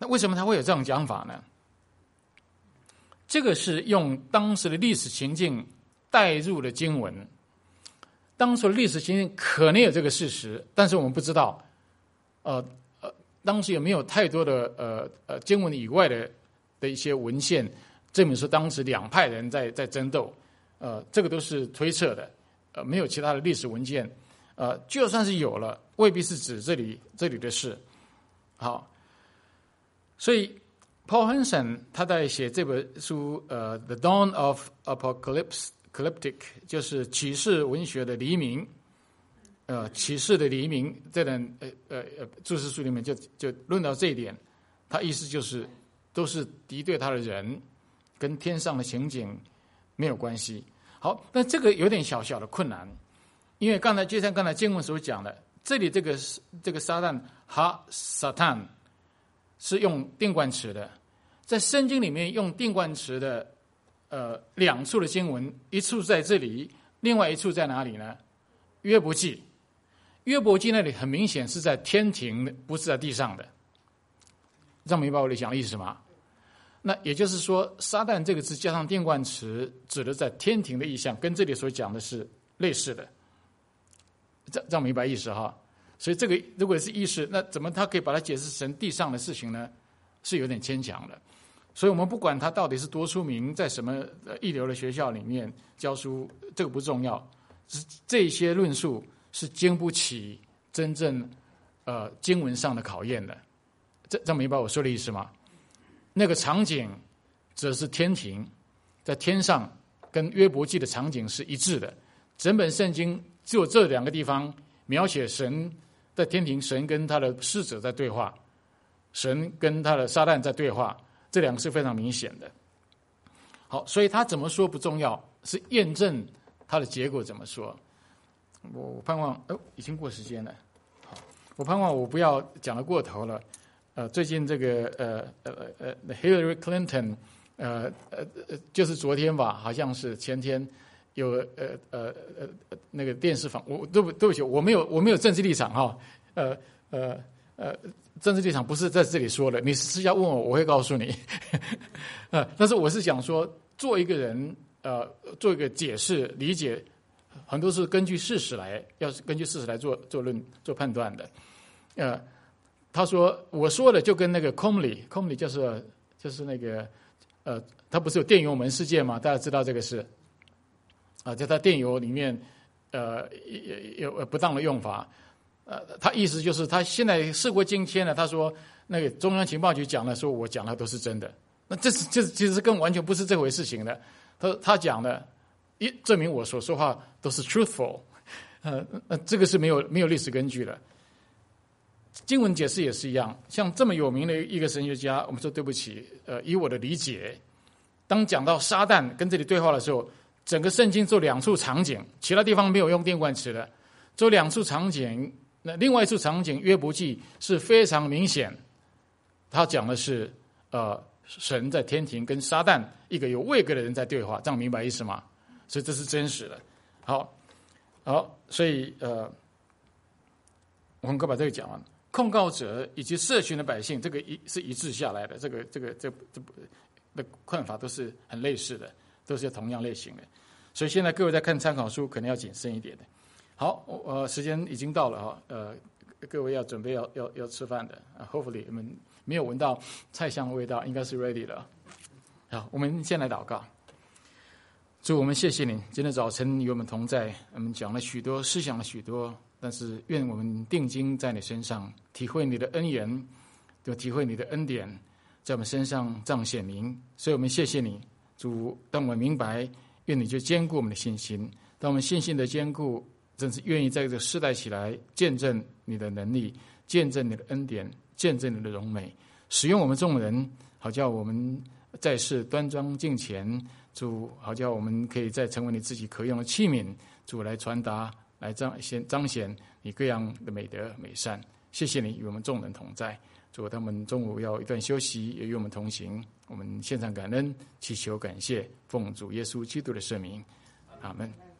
那为什么他会有这种讲法呢？这个是用当时的历史情境带入了经文。当时的历史情境可能有这个事实，但是我们不知道，当时有没有太多的经文以外的一些文献证明说当时两派人在争斗，这个都是推测的，没有其他的历史文件，就算是有了，未必是指这里的事。好，所以 Paul Hansen 他在写这本书The Dawn of Apocalyptic 就是启示文学的黎明，启示的黎明这本注释书里面就论到这一点，他意思就是都是敌对他的人，跟天上的情景没有关系。好，但这个有点小小的困难，因为就像刚才经文所讲的，这里这个撒旦哈撒旦是用定冠词的，在圣经里面用定冠词的两处的经文，一处在这里，另外一处在哪里呢？约伯记。约伯记那里很明显是在天庭的，不是在地上的。这样明白我的讲的意思吗？那也就是说，撒旦这个字加上定冠词，指的在天庭的意象，跟这里所讲的是类似的。这样明白意思哈？所以这个如果是意思，那怎么他可以把它解释成地上的事情呢？是有点牵强的。所以我们不管他到底是多出名，在什么一流的学校里面教书，这个不重要。这些论述是经不起真正经文上的考验的。这样明白我说的意思吗？那个场景则是天庭，在天上，跟约伯记的场景是一致的。整本圣经只有这两个地方描写神在天庭，神跟他的使者在对话，神跟他的撒旦在对话，这两个是非常明显的。好，所以他怎么说不重要，是验证他的结果怎么说。我盼望已经过时间了。好，我盼望我不要讲得过头了。最近这个Hillary Clinton 就是昨天吧，好像是前天有那个电视访，对不起，我没有政治立场哈，政治立场不是在这里说的，你私下问我，我会告诉你。但是我是想说，做一个人做一个解释理解，很多是根据事实来，要是根据事实来做判断的。他说我说的就跟那个 Comey 就是那个他不是有电邮门事件吗？大家知道这个事在他电邮里面有不当的用法。他意思就是他现在事过境迁了。他说那个中央情报局讲了，说我讲的都是真的。那这其实更完全不是这回事情的。他讲的证明我所说话都是 truthful。这个是没有历史根据的。经文解释也是一样，像这么有名的一个神学家，我们说对不起，以我的理解，当讲到撒旦跟这里对话的时候，整个圣经做两处场景，其他地方没有用定冠词的，做两处场景。那另外一处场景约伯记是非常明显，他讲的是神在天庭跟撒旦一个有位格的人在对话，这样明白意思吗？所以这是真实的。好，所以我们快把这个讲完。控告者以及社群的百姓，这个是一致下来的，这的看法都是很类似的，都是同样类型的。所以现在各位在看参考书，可能要谨慎一点的。好，时间已经到了哈，各位要准备要吃饭的，hopefully 你们没有闻到菜香的味道，应该是 ready 了。好，我们先来祷告。主，我们谢谢你，今天早晨与我们同在，我们讲了许多，思想了许多，但是愿我们定睛在你身上，体会你的恩言，就体会你的恩典，在我们身上这样显明。所以我们谢谢你，主，当我们明白，愿你就坚固我们的信心，当我们信心的坚固，真是愿意在这个世代起来见证你的能力，见证你的恩典，见证你的荣美，使用我们众人，好叫我们在世端庄敬虔。主，好叫我们可以再成为你自己可用的器皿，主，来传达，来彰显你各样的美德美善。谢谢你与我们众人同在。主，他们中午要一段休息，也与我们同行。我们献上感恩，祈求感谢，奉主耶稣基督的圣名，阿们。